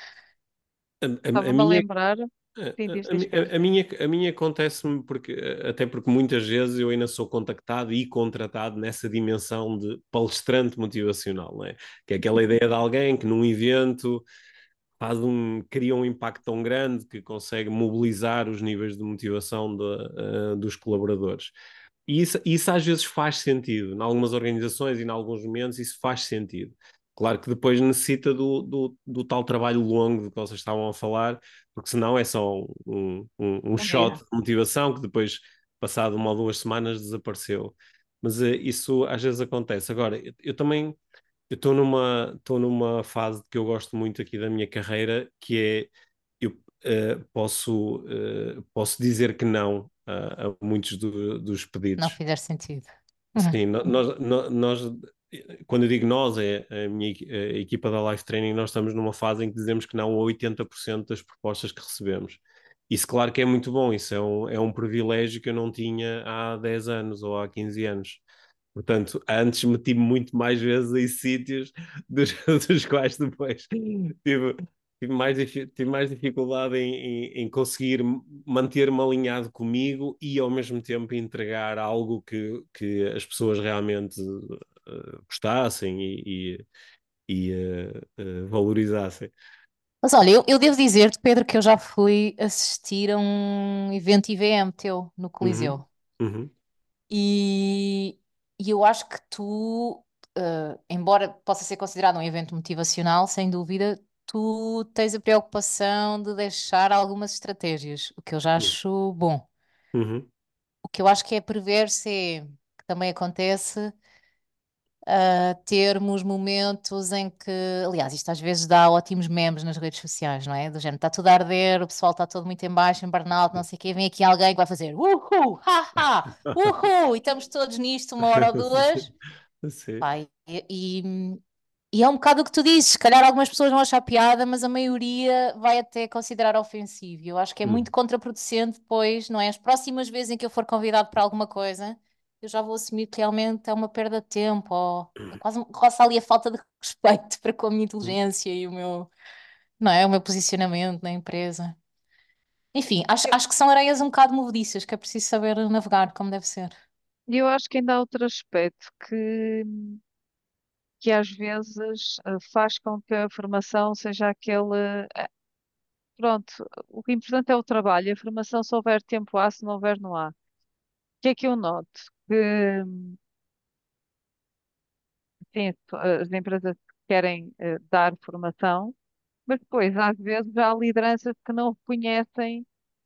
A Estava-me a minha lembrar. Sim, diz, Pedro. a minha acontece-me até porque muitas vezes eu ainda sou contactado e contratado nessa dimensão de palestrante motivacional, não é? Que é aquela ideia de alguém que num evento cria um impacto tão grande que consegue mobilizar os níveis de motivação dos colaboradores. E isso às vezes faz sentido, em algumas organizações e em alguns momentos isso faz sentido. Claro que depois necessita do tal trabalho longo de que vocês estavam a falar, porque senão é só um Um shot dia. de motivação que depois, passado 1 ou 2 semanas, desapareceu. Mas isso às vezes acontece. Agora, eu também eu estou numa fase que eu gosto muito aqui da minha carreira, que é eu posso dizer que não a muitos dos Não pedidos. fizer sentido. Uhum. Sim, quando eu digo nós, é a equipa da Life Training, nós estamos numa fase em que dizemos que não a 80% das propostas que recebemos. Isso, claro que é muito bom, isso é um privilégio que eu não tinha há 10 anos ou há 15 anos. Portanto, antes meti-me muito mais vezes em sítios dos, dos quais depois tive mais dificuldade em conseguir manter-me alinhado comigo e ao mesmo tempo entregar algo que as pessoas realmente gostassem e valorizassem. Mas olha, eu devo dizer-te, Pedro, que eu já fui assistir a um evento IVM teu no Uhum, Coliseu. uhum, E, e eu acho que tu, embora possa ser considerado um evento motivacional, sem dúvida, tu tens a preocupação de deixar algumas estratégias, o que eu já acho bom. Uhum. O que eu acho que é perverso é, que também acontece, termos momentos em que, aliás, isto às vezes dá ótimos memes nas redes sociais, não é? Do género, está tudo a arder, o pessoal está todo muito em baixo, em burnout, não sei o quê, vem aqui alguém que vai fazer uhul, haha, uhul, e estamos todos nisto 1 hora ou 2. Sim. Pá, e é um bocado o que tu dizes, se calhar algumas pessoas vão achar piada, mas a maioria vai até considerar ofensivo. Eu acho que é muito Uhum. contraproducente depois, não é? As próximas vezes em que eu for convidado para alguma coisa, eu já vou assumir que realmente é uma perda de tempo, ou é quase roça ali a falta de respeito para com a minha inteligência e o meu, não é? O meu posicionamento na empresa. Enfim, acho que são areias um bocado movediças, que é preciso saber navegar como deve ser. E eu acho que ainda há outro aspecto que às vezes faz com que a formação seja aquele. Pronto, o que é importante é o trabalho, a formação se houver tempo há, se não houver não há. O que é que eu noto? Que sim, as empresas querem dar formação, mas depois às vezes há lideranças que não reconhecem,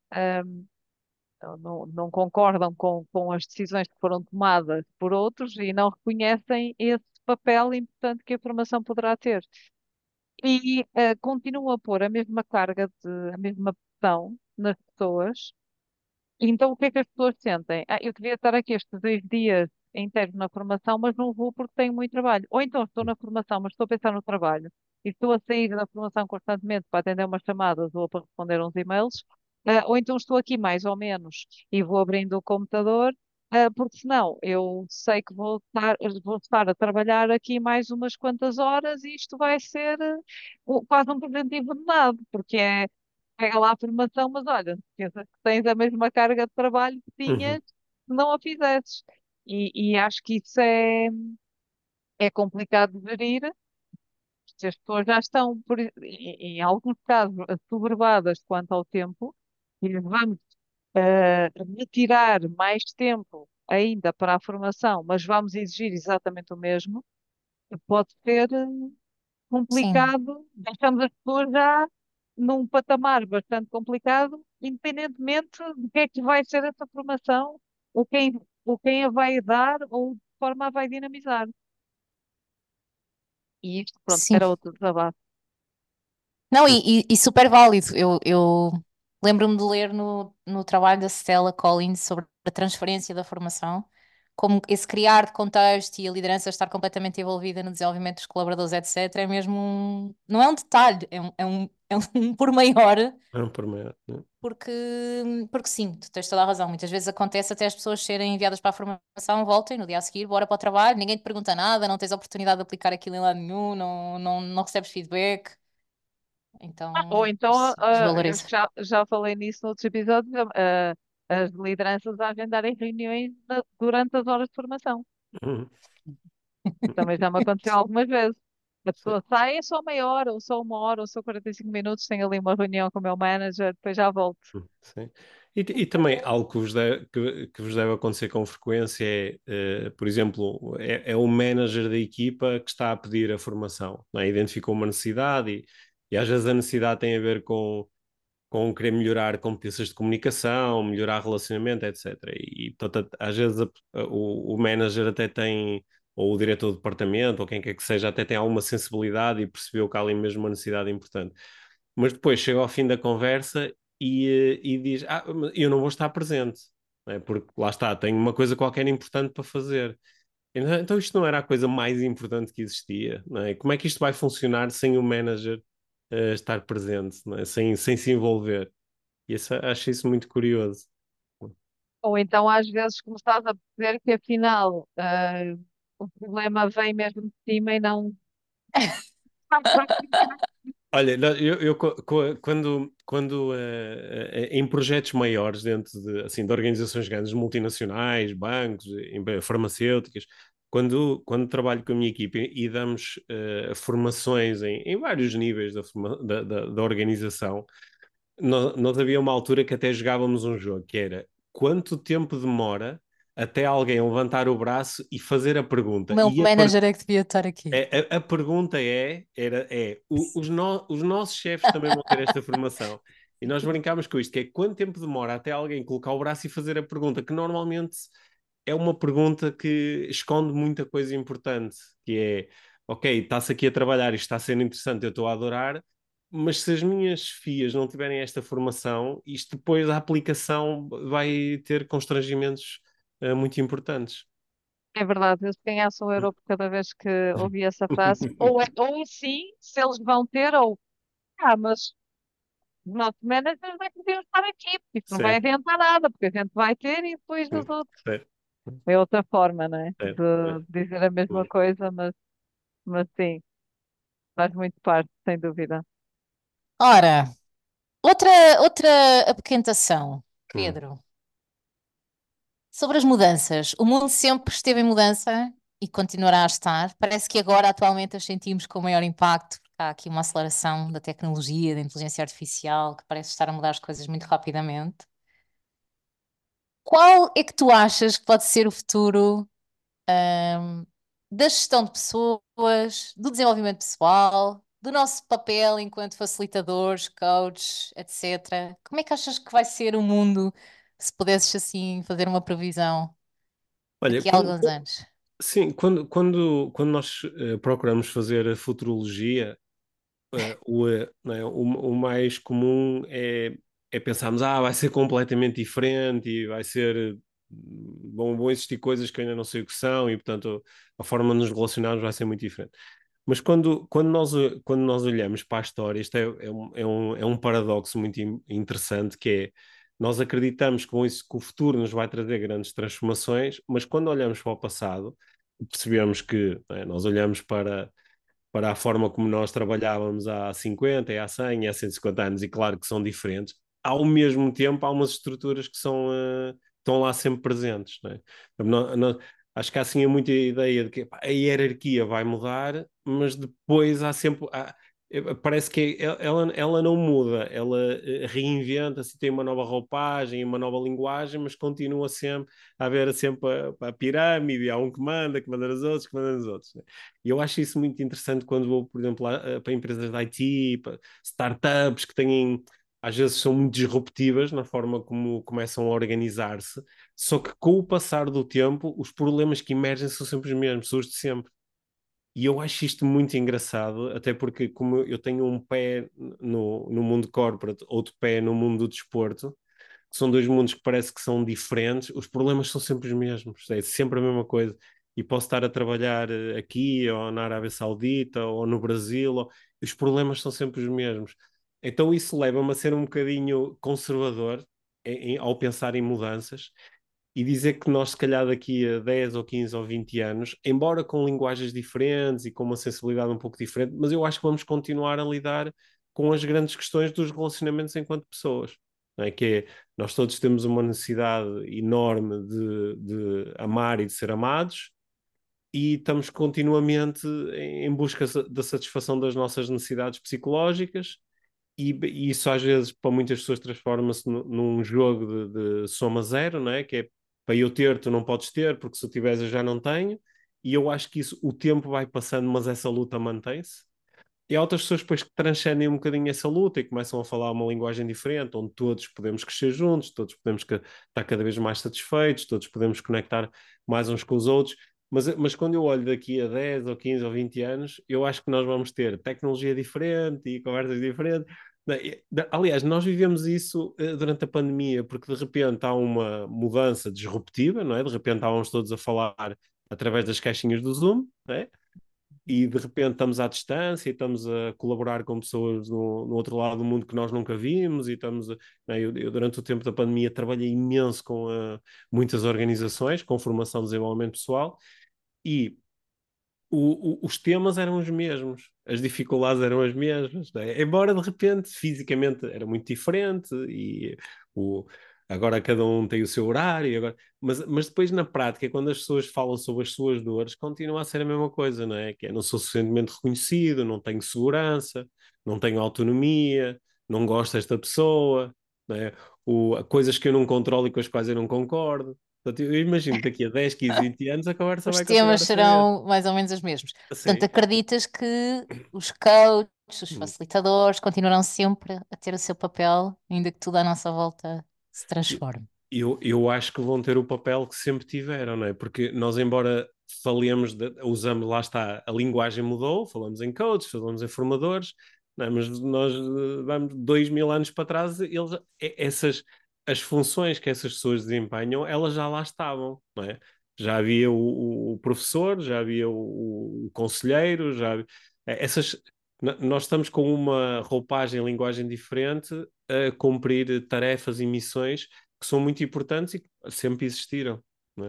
não concordam com as decisões que foram tomadas por outros e não reconhecem esse papel importante que a formação poderá ter. E continuam a pôr a mesma carga a mesma pressão nas pessoas. Então, o que é que as pessoas sentem? Eu devia estar aqui estes 2 dias inteiros na formação, mas não vou porque tenho muito trabalho. Ou então estou na formação, mas estou a pensar no trabalho e estou a sair da formação constantemente para atender umas chamadas ou para responder uns e-mails. Ou então estou aqui mais ou menos e vou abrindo o computador, porque senão eu sei que vou estar a trabalhar aqui mais umas quantas horas e isto vai ser quase um preventivo de nada, porque pega lá a formação, mas olha, pensas que tens a mesma carga de trabalho que tinhas Uhum. se não a fizesses. E acho que isso é complicado de gerir, se as pessoas já estão, em alguns casos, assoberbadas quanto ao tempo, e lhes vamos retirar mais tempo ainda para a formação, mas vamos exigir exatamente o mesmo, pode ser Sim, complicado, deixamos as pessoas já num patamar bastante complicado, independentemente do que é que vai ser essa formação, ou quem a vai dar, ou de que forma a vai dinamizar. E isto, pronto, sim. era outro desabafo. Não, e super válido. Eu lembro-me de ler no trabalho da Stella Collins sobre a transferência da formação, como esse criar de contexto e a liderança estar completamente envolvida no desenvolvimento dos colaboradores, etc. É mesmo não é um detalhe, é um por maior, Não, por meio, né? porque, porque sim, tu tens toda a razão. Muitas vezes acontece até as pessoas serem enviadas para a formação, voltem no dia a seguir, bora para o trabalho, ninguém te pergunta nada, não tens oportunidade de aplicar aquilo em lado nenhum, não recebes feedback. Ou Então, então, isso eu desvaloriza. já falei nisso noutros episódios, as lideranças a agendarem reuniões durante as horas de formação. Uhum. Também já me aconteceu algumas vezes. A Sim. pessoa sai, é só meia hora, ou só 1 hora, ou só 45 minutos, tenho ali uma reunião com o meu manager, depois já volto. Sim. E também algo que vos deve acontecer com frequência é, por exemplo, é o manager da equipa que está a pedir a formação, não é? Identificou uma necessidade e às vezes a necessidade tem a ver com querer melhorar competências de comunicação, melhorar relacionamento, etc. Portanto, às vezes o manager até tem, ou o diretor do departamento, ou quem quer que seja, até tem alguma sensibilidade e percebeu que há ali mesmo uma necessidade importante. Mas depois chega ao fim da conversa e diz: mas eu não vou estar presente, não é? Porque lá está, tenho uma coisa qualquer importante para fazer. Então isto não era a coisa mais importante que existia, não é? Como é que isto vai funcionar sem o manager estar presente, não é? Sem se envolver? Acho isso muito curioso. Ou então, às vezes, começas a perceber que afinal o problema vem mesmo de cima e não. Olha, quando em projetos maiores dentro de organizações grandes, multinacionais, bancos, farmacêuticas, quando trabalho com a minha equipe e damos formações em vários níveis da organização, nós havia uma altura que até jogávamos um jogo que era quanto tempo demora até alguém levantar o braço e fazer a O pergunta. meu E manager é que devia estar aqui. a pergunta os nossos chefes também vão ter esta formação. E nós brincámos com isto, que é quanto tempo demora até alguém colocar o braço e fazer a pergunta, que normalmente é uma pergunta que esconde muita coisa importante, que é, ok, está-se aqui a trabalhar, isto está a ser interessante, eu estou a adorar, mas se as minhas FIAs não tiverem esta formação, isto depois a aplicação vai ter constrangimentos muito importantes. É verdade, eu se ganhasse 1 euro por cada vez que ouvi essa frase, ou sim, se eles vão ter, ou, mas os nossos managers é que deviam estar aqui, porque isso não vai Sim, adiantar nada, porque a gente vai ter e depois sim, os outros. sim, É outra forma, né? sim, sim. De dizer a mesma coisa, mas sim, faz muito parte, sem dúvida. Ora, outra, outra apoquentação, Hum. Pedro, sobre as mudanças. O mundo sempre esteve em mudança e continuará a estar. Parece que agora, atualmente, as sentimos com maior impacto, porque há aqui uma aceleração da tecnologia, da inteligência artificial, que parece estar a mudar as coisas muito rapidamente. Qual é que tu achas que pode ser o futuro, ahm, da gestão de pessoas, do desenvolvimento pessoal, do nosso papel enquanto facilitadores, coaches, etc. Como é que achas que vai ser o mundo se pudesses assim fazer uma previsão Olha, daqui a alguns anos? sim, quando nós procuramos fazer a futurologia, não é, o mais comum é pensarmos, vai ser completamente diferente e vai ser, vão existir coisas que eu ainda não sei o que são e, portanto, a forma de nos relacionarmos vai ser muito diferente. Mas quando nós olhamos para a história, isto é um paradoxo muito interessante, que é, nós acreditamos com isso que o futuro nos vai trazer grandes transformações, mas quando olhamos para o passado, percebemos que, nós olhamos para a forma como nós trabalhávamos há 50, e há 100, e há 150 anos, e claro que são diferentes, ao mesmo tempo há umas estruturas que estão lá sempre presentes. Não é? Acho que há assim muita ideia de que pá, a hierarquia vai mudar, mas depois há sempre. Parece que ela não muda, ela reinventa-se, tem uma nova roupagem, uma nova linguagem, mas continua sempre a haver sempre a pirâmide, há um que manda nos outros, que manda nos outros. Né? E eu acho isso muito interessante quando vou, por exemplo, para empresas de IT, para startups que têm, às vezes são muito disruptivas na forma como começam a organizar-se, só que com o passar do tempo, os problemas que emergem são sempre os mesmos, são os de sempre. E eu acho isto muito engraçado, até porque como eu tenho um pé no mundo corporate, outro pé no mundo do desporto, são dois mundos que parece que são diferentes, os problemas são sempre os mesmos, é sempre a mesma coisa. E posso estar a trabalhar aqui, ou na Arábia Saudita, ou no Brasil, os problemas são sempre os mesmos. Então isso leva-me a ser um bocadinho conservador ao pensar em mudanças e dizer que nós, se calhar, daqui a 10 ou 15 ou 20 anos, embora com linguagens diferentes e com uma sensibilidade um pouco diferente, mas eu acho que vamos continuar a lidar com as grandes questões dos relacionamentos enquanto pessoas. Não é? Que é, nós todos temos uma necessidade enorme de amar e de ser amados, e estamos continuamente em busca da satisfação das nossas necessidades psicológicas, e isso às vezes para muitas pessoas transforma-se num jogo de soma zero, não é? Que é para eu ter, tu não podes ter, porque se eu tiveres eu já não tenho, e eu acho que isso, o tempo vai passando, mas essa luta mantém-se. E há outras pessoas depois que transcendem um bocadinho essa luta e começam a falar uma linguagem diferente, onde todos podemos crescer juntos, todos podemos estar cada vez mais satisfeitos, todos podemos conectar mais uns com os outros. Mas quando eu olho daqui a 10 ou 15 ou 20 anos, eu acho que nós vamos ter tecnologia diferente e conversas diferentes. Aliás, nós vivemos isso durante a pandemia, porque de repente há uma mudança disruptiva, não é? De repente estávamos todos a falar através das caixinhas do Zoom, não é? E de repente estamos à distância e estamos a colaborar com pessoas no outro lado do mundo que nós nunca vimos e né, eu, durante o tempo da pandemia trabalhei imenso com muitas organizações, com formação de desenvolvimento pessoal e os temas eram os mesmos, as dificuldades eram as mesmas, né? Embora de repente fisicamente era muito diferente e o, agora cada um tem o seu horário, mas depois na prática, quando as pessoas falam sobre as suas dores, continua a ser a mesma coisa, não é? Que é não sou suficientemente reconhecido, não tenho segurança, não tenho autonomia, não gosto desta pessoa, não é? Coisas que eu não controlo e com as quais eu não concordo. Portanto, eu imagino que daqui a 10, 15, 20 anos a conversa Os vai continuar temas a ser essa. serão mais ou menos os mesmos. Portanto, Sim. acreditas que os coaches, os Hum. facilitadores continuarão sempre a ter o seu papel, ainda que tudo à nossa volta se transforme? Eu acho que vão ter o papel que sempre tiveram, não é? Porque nós, embora falemos, usamos, lá está, a linguagem mudou, falamos em coaches, falamos em formadores, não é? Mas nós vamos 2000 anos para trás, essas, as funções que essas pessoas desempenham, elas já lá estavam, não é? Já havia o professor, já havia o conselheiro, essas, nós estamos com uma roupagem, linguagem diferente a cumprir tarefas e missões que são muito importantes e que sempre existiram, não é?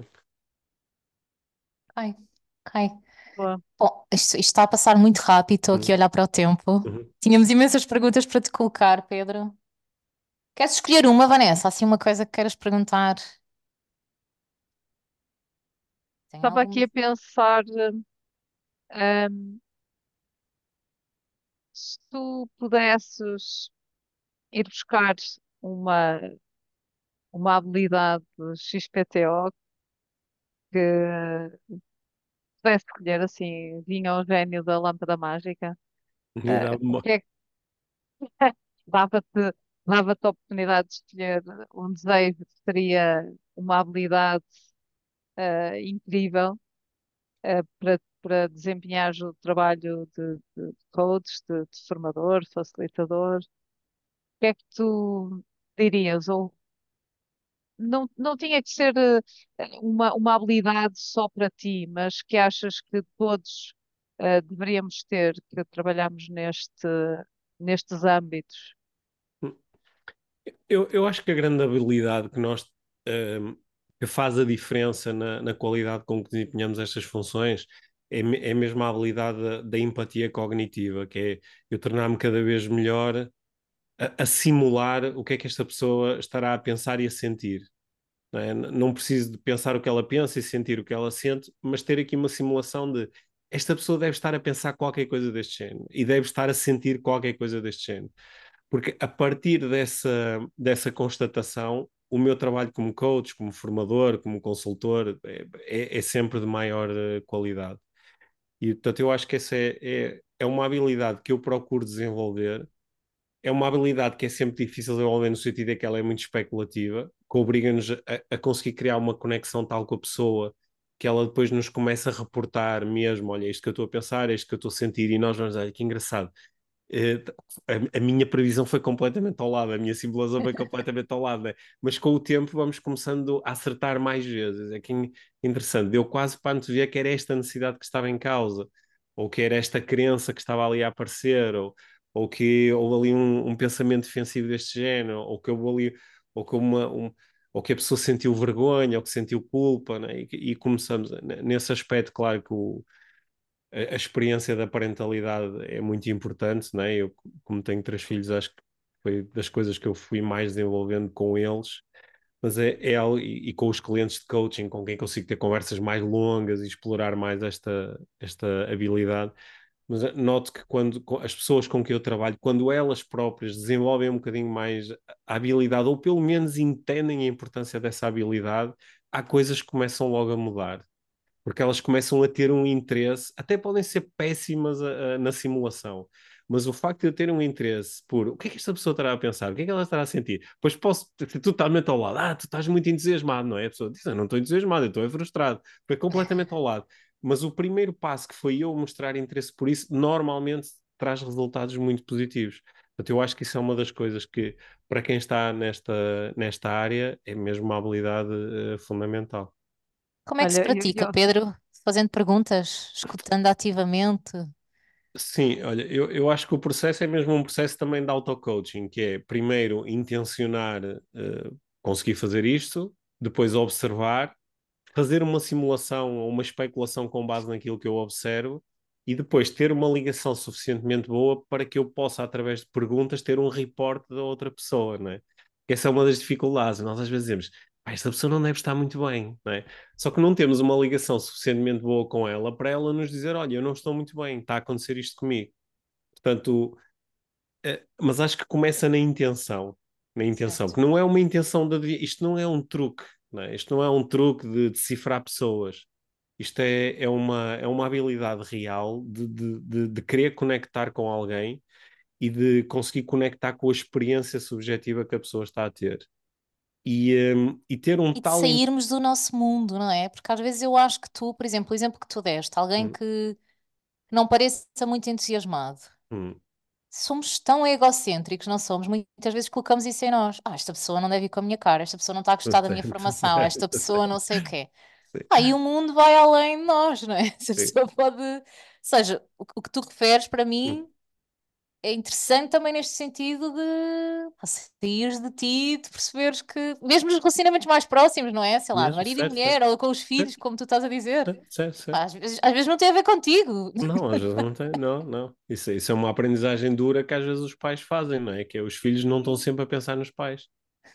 Ok, ok. Boa. Bom, isto está a passar muito rápido, estou aqui a Uhum, olhar para o tempo. uhum. Tínhamos imensas perguntas para te colocar, Pedro. Queres escolher uma, Vanessa? Assim, uma coisa que queiras perguntar? Tem Estava aqui alguma? a pensar, ahm, se tu pudesses ir buscar uma, uma habilidade XPTO que pudesse escolher assim, vinha o gênio da lâmpada mágica, E dá o que é que dava-te, dava-te a oportunidade de escolher um desejo que seria uma habilidade incrível para desempenhar o trabalho de coach, de formador, facilitador. O que é que tu dirias? Ou não tinha que ser uma habilidade só para ti, mas que achas que todos deveríamos ter, que trabalhamos nestes âmbitos. Eu acho que a grande habilidade que nós ehm, que faz a diferença na qualidade com que desempenhamos estas funções é mesmo a habilidade da empatia cognitiva, que é eu tornar-me cada vez melhor a simular o que é que esta pessoa estará a pensar e a sentir. Não é? Não preciso de pensar o que ela pensa e sentir o que ela sente, mas ter aqui uma simulação de esta pessoa deve estar a pensar qualquer coisa deste género e deve estar a sentir qualquer coisa deste género. Porque a partir dessa constatação, o meu trabalho como coach, como formador, como consultor, é sempre de maior qualidade. E, portanto, eu acho que essa é uma habilidade que eu procuro desenvolver. É uma habilidade que é sempre difícil de desenvolver no sentido de que ela é muito especulativa, que obriga-nos a conseguir criar uma conexão tal com a pessoa que ela depois nos começa a reportar mesmo, olha, é isto que eu estou a pensar, é isto que eu estou a sentir, e nós vamos dizer, que engraçado. Eh, a minha previsão foi completamente ao lado, a minha simulação foi completamente ao lado, né? Mas com o tempo vamos começando a acertar mais vezes. É que interessante, deu quase para antever que era esta necessidade que estava em causa, ou que era esta crença que estava ali a aparecer, ou que houve ali um pensamento defensivo deste género, ou que houve ali, ou que ou que a pessoa sentiu vergonha, ou que sentiu culpa, né? E começamos nesse aspecto, claro que a experiência da parentalidade é muito importante, né? Eu, como tenho 3 filhos, acho que foi das coisas que eu fui mais desenvolvendo com eles, mas é algo, e com os clientes de coaching, com quem consigo ter conversas mais longas e explorar mais esta habilidade. Mas noto que quando as pessoas com quem eu trabalho, quando elas próprias desenvolvem um bocadinho mais a habilidade, ou pelo menos entendem a importância dessa habilidade, há coisas que começam logo a mudar porque elas começam a ter um interesse, até podem ser péssimas na simulação, mas o facto de eu ter um interesse por o que é que esta pessoa estará a pensar, o que é que ela estará a sentir, pois posso ser totalmente ao lado, tu estás muito entusiasmado, não é? A pessoa diz, eu não estou entusiasmado, eu estou frustrado, foi completamente ao lado. Mas o primeiro passo que foi eu mostrar interesse por isso, normalmente traz resultados muito positivos. Portanto, eu acho que isso é uma das coisas que, para quem está nesta área, é mesmo uma habilidade fundamental. Como é que se Olha, pratica, Pedro? Fazendo perguntas, escutando ativamente. Sim, olha, eu acho que o processo é mesmo um processo também de auto-coaching, que é primeiro intencionar, conseguir fazer isto, depois observar, fazer uma simulação ou uma especulação com base naquilo que eu observo e depois ter uma ligação suficientemente boa para que eu possa, através de perguntas, ter um reporte da outra pessoa, não é? Essa é uma das dificuldades. Nós às vezes dizemos, "Pá, esta pessoa não deve estar muito bem, não é? Só que não temos uma ligação suficientemente boa com ela para ela nos dizer, olha, eu não estou muito bem, está a acontecer isto comigo. Portanto, mas acho que começa na intenção, que Certo. não é uma intenção de isto não é um truque, não é? Isto não é um truque de decifrar pessoas. Isto é uma habilidade real de querer conectar com alguém e de conseguir conectar com a experiência subjetiva que a pessoa está a ter. E ter um E de tal. sairmos do nosso mundo, não é? Porque às vezes eu acho que tu, por exemplo, o exemplo que tu deste, alguém Hum, que não pareça muito entusiasmado. hum, Somos tão egocêntricos, não somos? Muitas vezes colocamos isso em nós. Ah, esta pessoa não deve ir com a minha cara, esta pessoa não está a gostar da minha certo, formação, esta certo, pessoa não sei o quê. sim, Ah, e o mundo vai além de nós, não é? Essa sim. pessoa pode. Ou seja, o que tu referes para Hum, mim é interessante também neste sentido de pá, saíres de ti, de perceberes que, mesmo nos relacionamentos mais próximos, não é? Sei lá, mesmo, marido e certo, certo, mulher, ou com os filhos, certo, como tu estás a dizer. certo, certo, Pá, certo. às vezes não tem a ver contigo. Não, às vezes não tem, não, não. Isso é uma aprendizagem dura que às vezes os pais fazem, não é? Que é os filhos não estão sempre a pensar nos pais.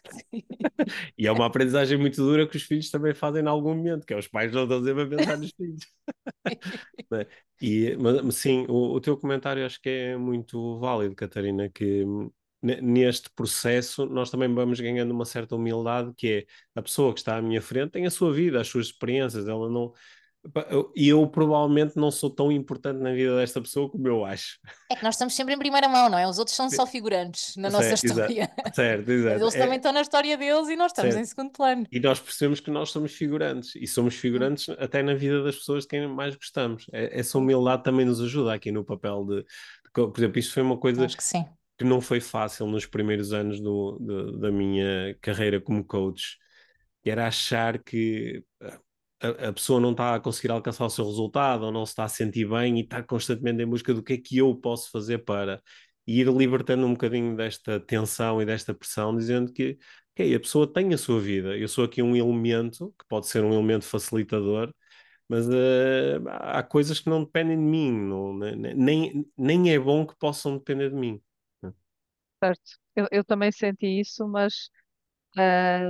E é uma aprendizagem muito dura que os filhos também fazem em algum momento, que é os pais não estão sempre a pensar nos filhos. Né? Mas, sim, o teu comentário acho que é muito válido, Catarina, que neste processo nós também vamos ganhando uma certa humildade, que é a pessoa que está à minha frente tem a sua vida, as suas experiências, ela não. E eu provavelmente não sou tão importante na vida desta pessoa como eu acho. É que nós estamos sempre em primeira mão, não é? Os outros são só figurantes na nossa Certo, exato, história. certo, Mas exato. eles também estão na história deles e nós estamos em Certo. segundo plano. E nós percebemos que nós somos figurantes, e somos Sim, figurantes até na vida das pessoas de quem mais gostamos. Essa sim. humildade também nos ajuda aqui no papel por exemplo, isto foi uma coisa Acho que sim. que não foi fácil nos primeiros anos da minha carreira como coach, que era achar que a pessoa não está a conseguir alcançar o seu resultado, ou não se está a sentir bem e está constantemente em busca do que é que eu posso fazer para e ir libertando um bocadinho desta tensão e desta pressão, dizendo que ok, a pessoa tem a sua vida. Eu sou aqui um elemento, que pode ser um elemento facilitador, mas há coisas que não dependem de mim, nem é bom que possam depender de mim. certo. Eu também senti isso, mas ah,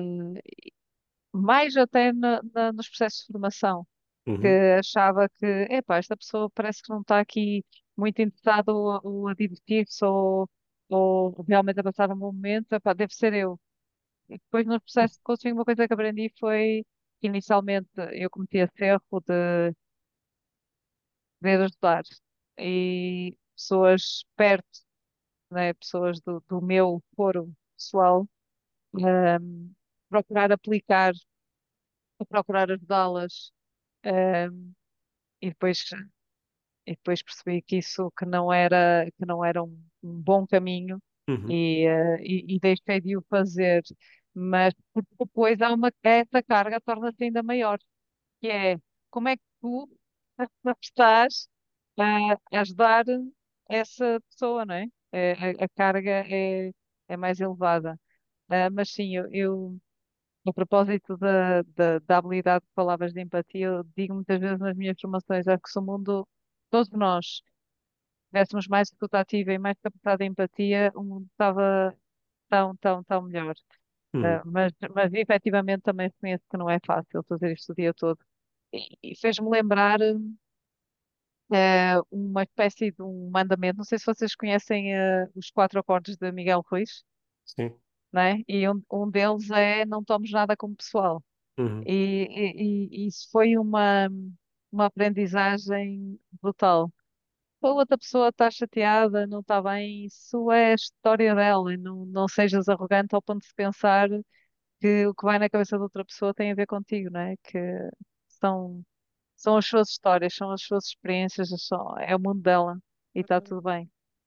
mais até nos processos de formação, que Uhum, achava que, epá, esta pessoa parece que não está aqui muito interessada ou a divertir-se ou realmente a passar um bom momento, epá, deve ser eu. E depois no processo de coaching uma coisa que aprendi foi que inicialmente eu cometi esse erro de ajudar e pessoas perto, né, pessoas do meu foro pessoal, ehm, procurar aplicar, procurar ajudá-las, ehm, e depois percebi que isso que não era um bom caminho uhum, e deixei de o fazer. Mas porque depois essa carga torna-se ainda maior, que é como é que tu estás a ajudar essa pessoa, não é? A carga é mais elevada. Mas sim, a propósito da habilidade de palavras de empatia, eu digo muitas vezes nas minhas formações, acho que se o mundo, todos nós, tivéssemos mais escuta ativa e mais capacidade de empatia, o mundo estava tão, tão, tão melhor. uhum, Mas efetivamente também reconheço que não é fácil fazer isto o dia todo. E fez-me lembrar uma espécie de um mandamento. Não sei se vocês conhecem os quatro acordes de Miguel Ruiz, sim, não é? E um deles é não tomes nada como pessoal. uhum, E isso foi uma aprendizagem brutal. A outra pessoa está chateada, não está bem, isso é a história dela, e não sejas arrogante ao ponto de pensar que o que vai na cabeça da outra pessoa tem a ver contigo, não é? Que são, são as suas histórias, são as suas experiências, é o mundo dela e está tudo bem.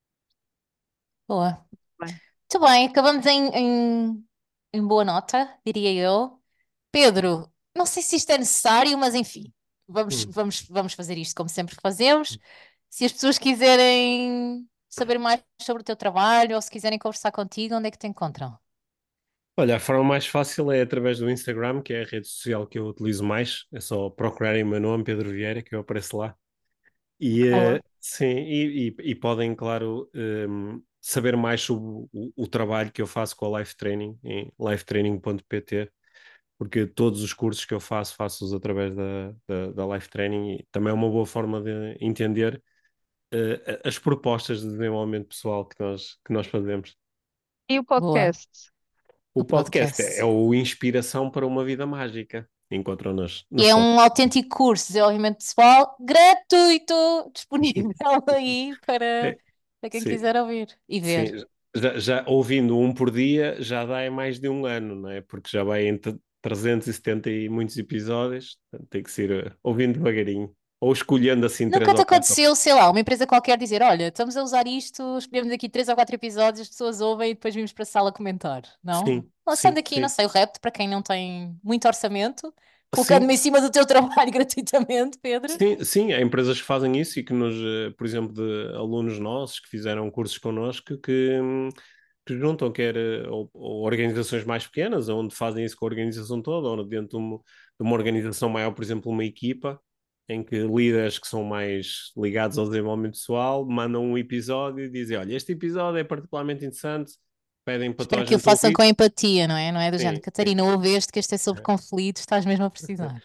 Boa. Bem. Muito bem, acabamos em boa nota, diria eu. Pedro, não sei se isto é necessário, mas enfim, uhum. vamos fazer isto como sempre fazemos. Se as pessoas quiserem saber mais sobre o teu trabalho ou se quiserem conversar contigo, onde é que te encontram? Olha, a forma mais fácil é através do Instagram, que é a rede social que eu utilizo mais. É só procurarem o meu nome, Pedro Vieira, que eu apareço lá. Boa. Sim, e podem, claro, saber mais sobre o trabalho que eu faço com a Life Training em lifetraining.pt, porque todos os cursos que eu faço, faço-os através da Life Training e também é uma boa forma de entender as propostas de desenvolvimento pessoal que nós fazemos. E o Boa. podcast? O do podcast é podcast. o inspiração para uma vida mágica. Encontram-nos no E é um Spotify. autêntico curso de desenvolvimento pessoal gratuito, disponível aí É, para quem sim, quiser ouvir e sim. ver. Já ouvindo um por dia já dá em mais de um ano, não é? Porque já vai em 370 e muitos episódios. Portanto, tem que ser ouvindo devagarinho. Ou escolhendo assim três Nunca te ou quatro. aconteceu, sei lá, uma empresa qualquer dizer: Olha, estamos a usar isto, escolhemos aqui 3 ou 4 episódios, as pessoas ouvem e depois vimos para a sala comentar, não? Sim, Lançando sim, aqui, não sim. sei, o repto para quem não tem muito orçamento, colocando-me Sim, em cima do teu trabalho gratuitamente, Pedro. sim, sim, há empresas que fazem isso e que nos, por exemplo, de alunos nossos que fizeram cursos connosco que juntam, quer ou organizações mais pequenas, onde fazem isso com a organização toda, ou dentro de uma organização maior, por exemplo, uma equipa, em que líderes que são mais ligados ao desenvolvimento pessoal mandam um episódio e dizem: Olha, este episódio é particularmente interessante, pedem para toda Espero a que o gente façam ouvir. com empatia, não é? Não é do género, Sim, sim. Catarina, ouve este que este é sobre conflitos, estás mesmo a precisar.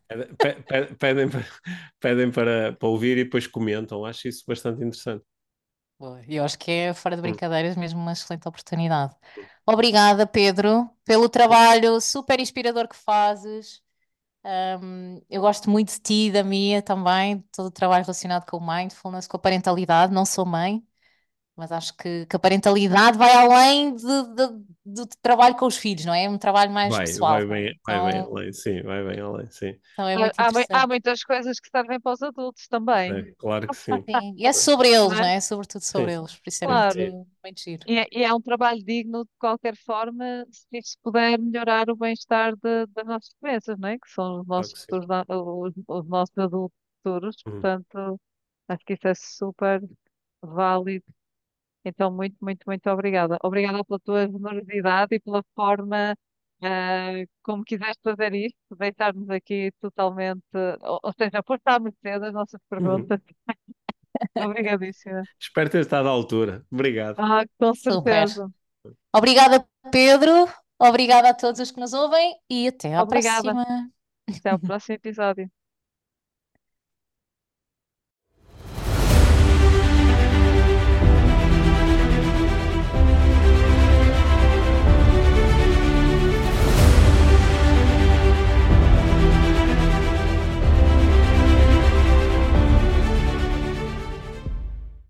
Pedem para ouvir e depois comentam. Acho isso bastante interessante. Boa. E eu acho que é, fora de Hum. brincadeiras, mesmo uma excelente oportunidade. Obrigada, Pedro, pelo trabalho super inspirador que fazes. Eu gosto muito de ti e da Mia também, de todo o trabalho relacionado com o mindfulness, com a parentalidade. Não sou mãe, mas acho que a parentalidade vai além do trabalho com os filhos, não é? É um trabalho mais pessoal, não é? Vai bem Então, além, sim, vai bem além, sim. então é muito Há interessante. muitas coisas que servem para os adultos também. É, claro que sim. Sim, e é sobre Não eles, não é? é? Sobretudo sobre Sim, eles, por isso é muito, Claro. sim, muito giro. E é um trabalho digno de qualquer forma, se puder melhorar o bem-estar das nossas crianças, não é? Que são os claro nossos que sim. futuros, os nossos adultos futuros. Uhum. Portanto, acho que isso é super válido. Então, muito, muito, muito obrigada. Obrigada pela tua generosidade e pela forma, como quiseste fazer isto, deixar-nos aqui totalmente, ou seja, pôr-te à mercê das nossas Uhum. perguntas. Obrigadíssima. Espero ter estado à altura. Obrigado. Ah, com Super. certeza. Obrigada, Pedro. Obrigada a todos os que nos ouvem e até à Obrigada. próxima. Até ao próximo episódio.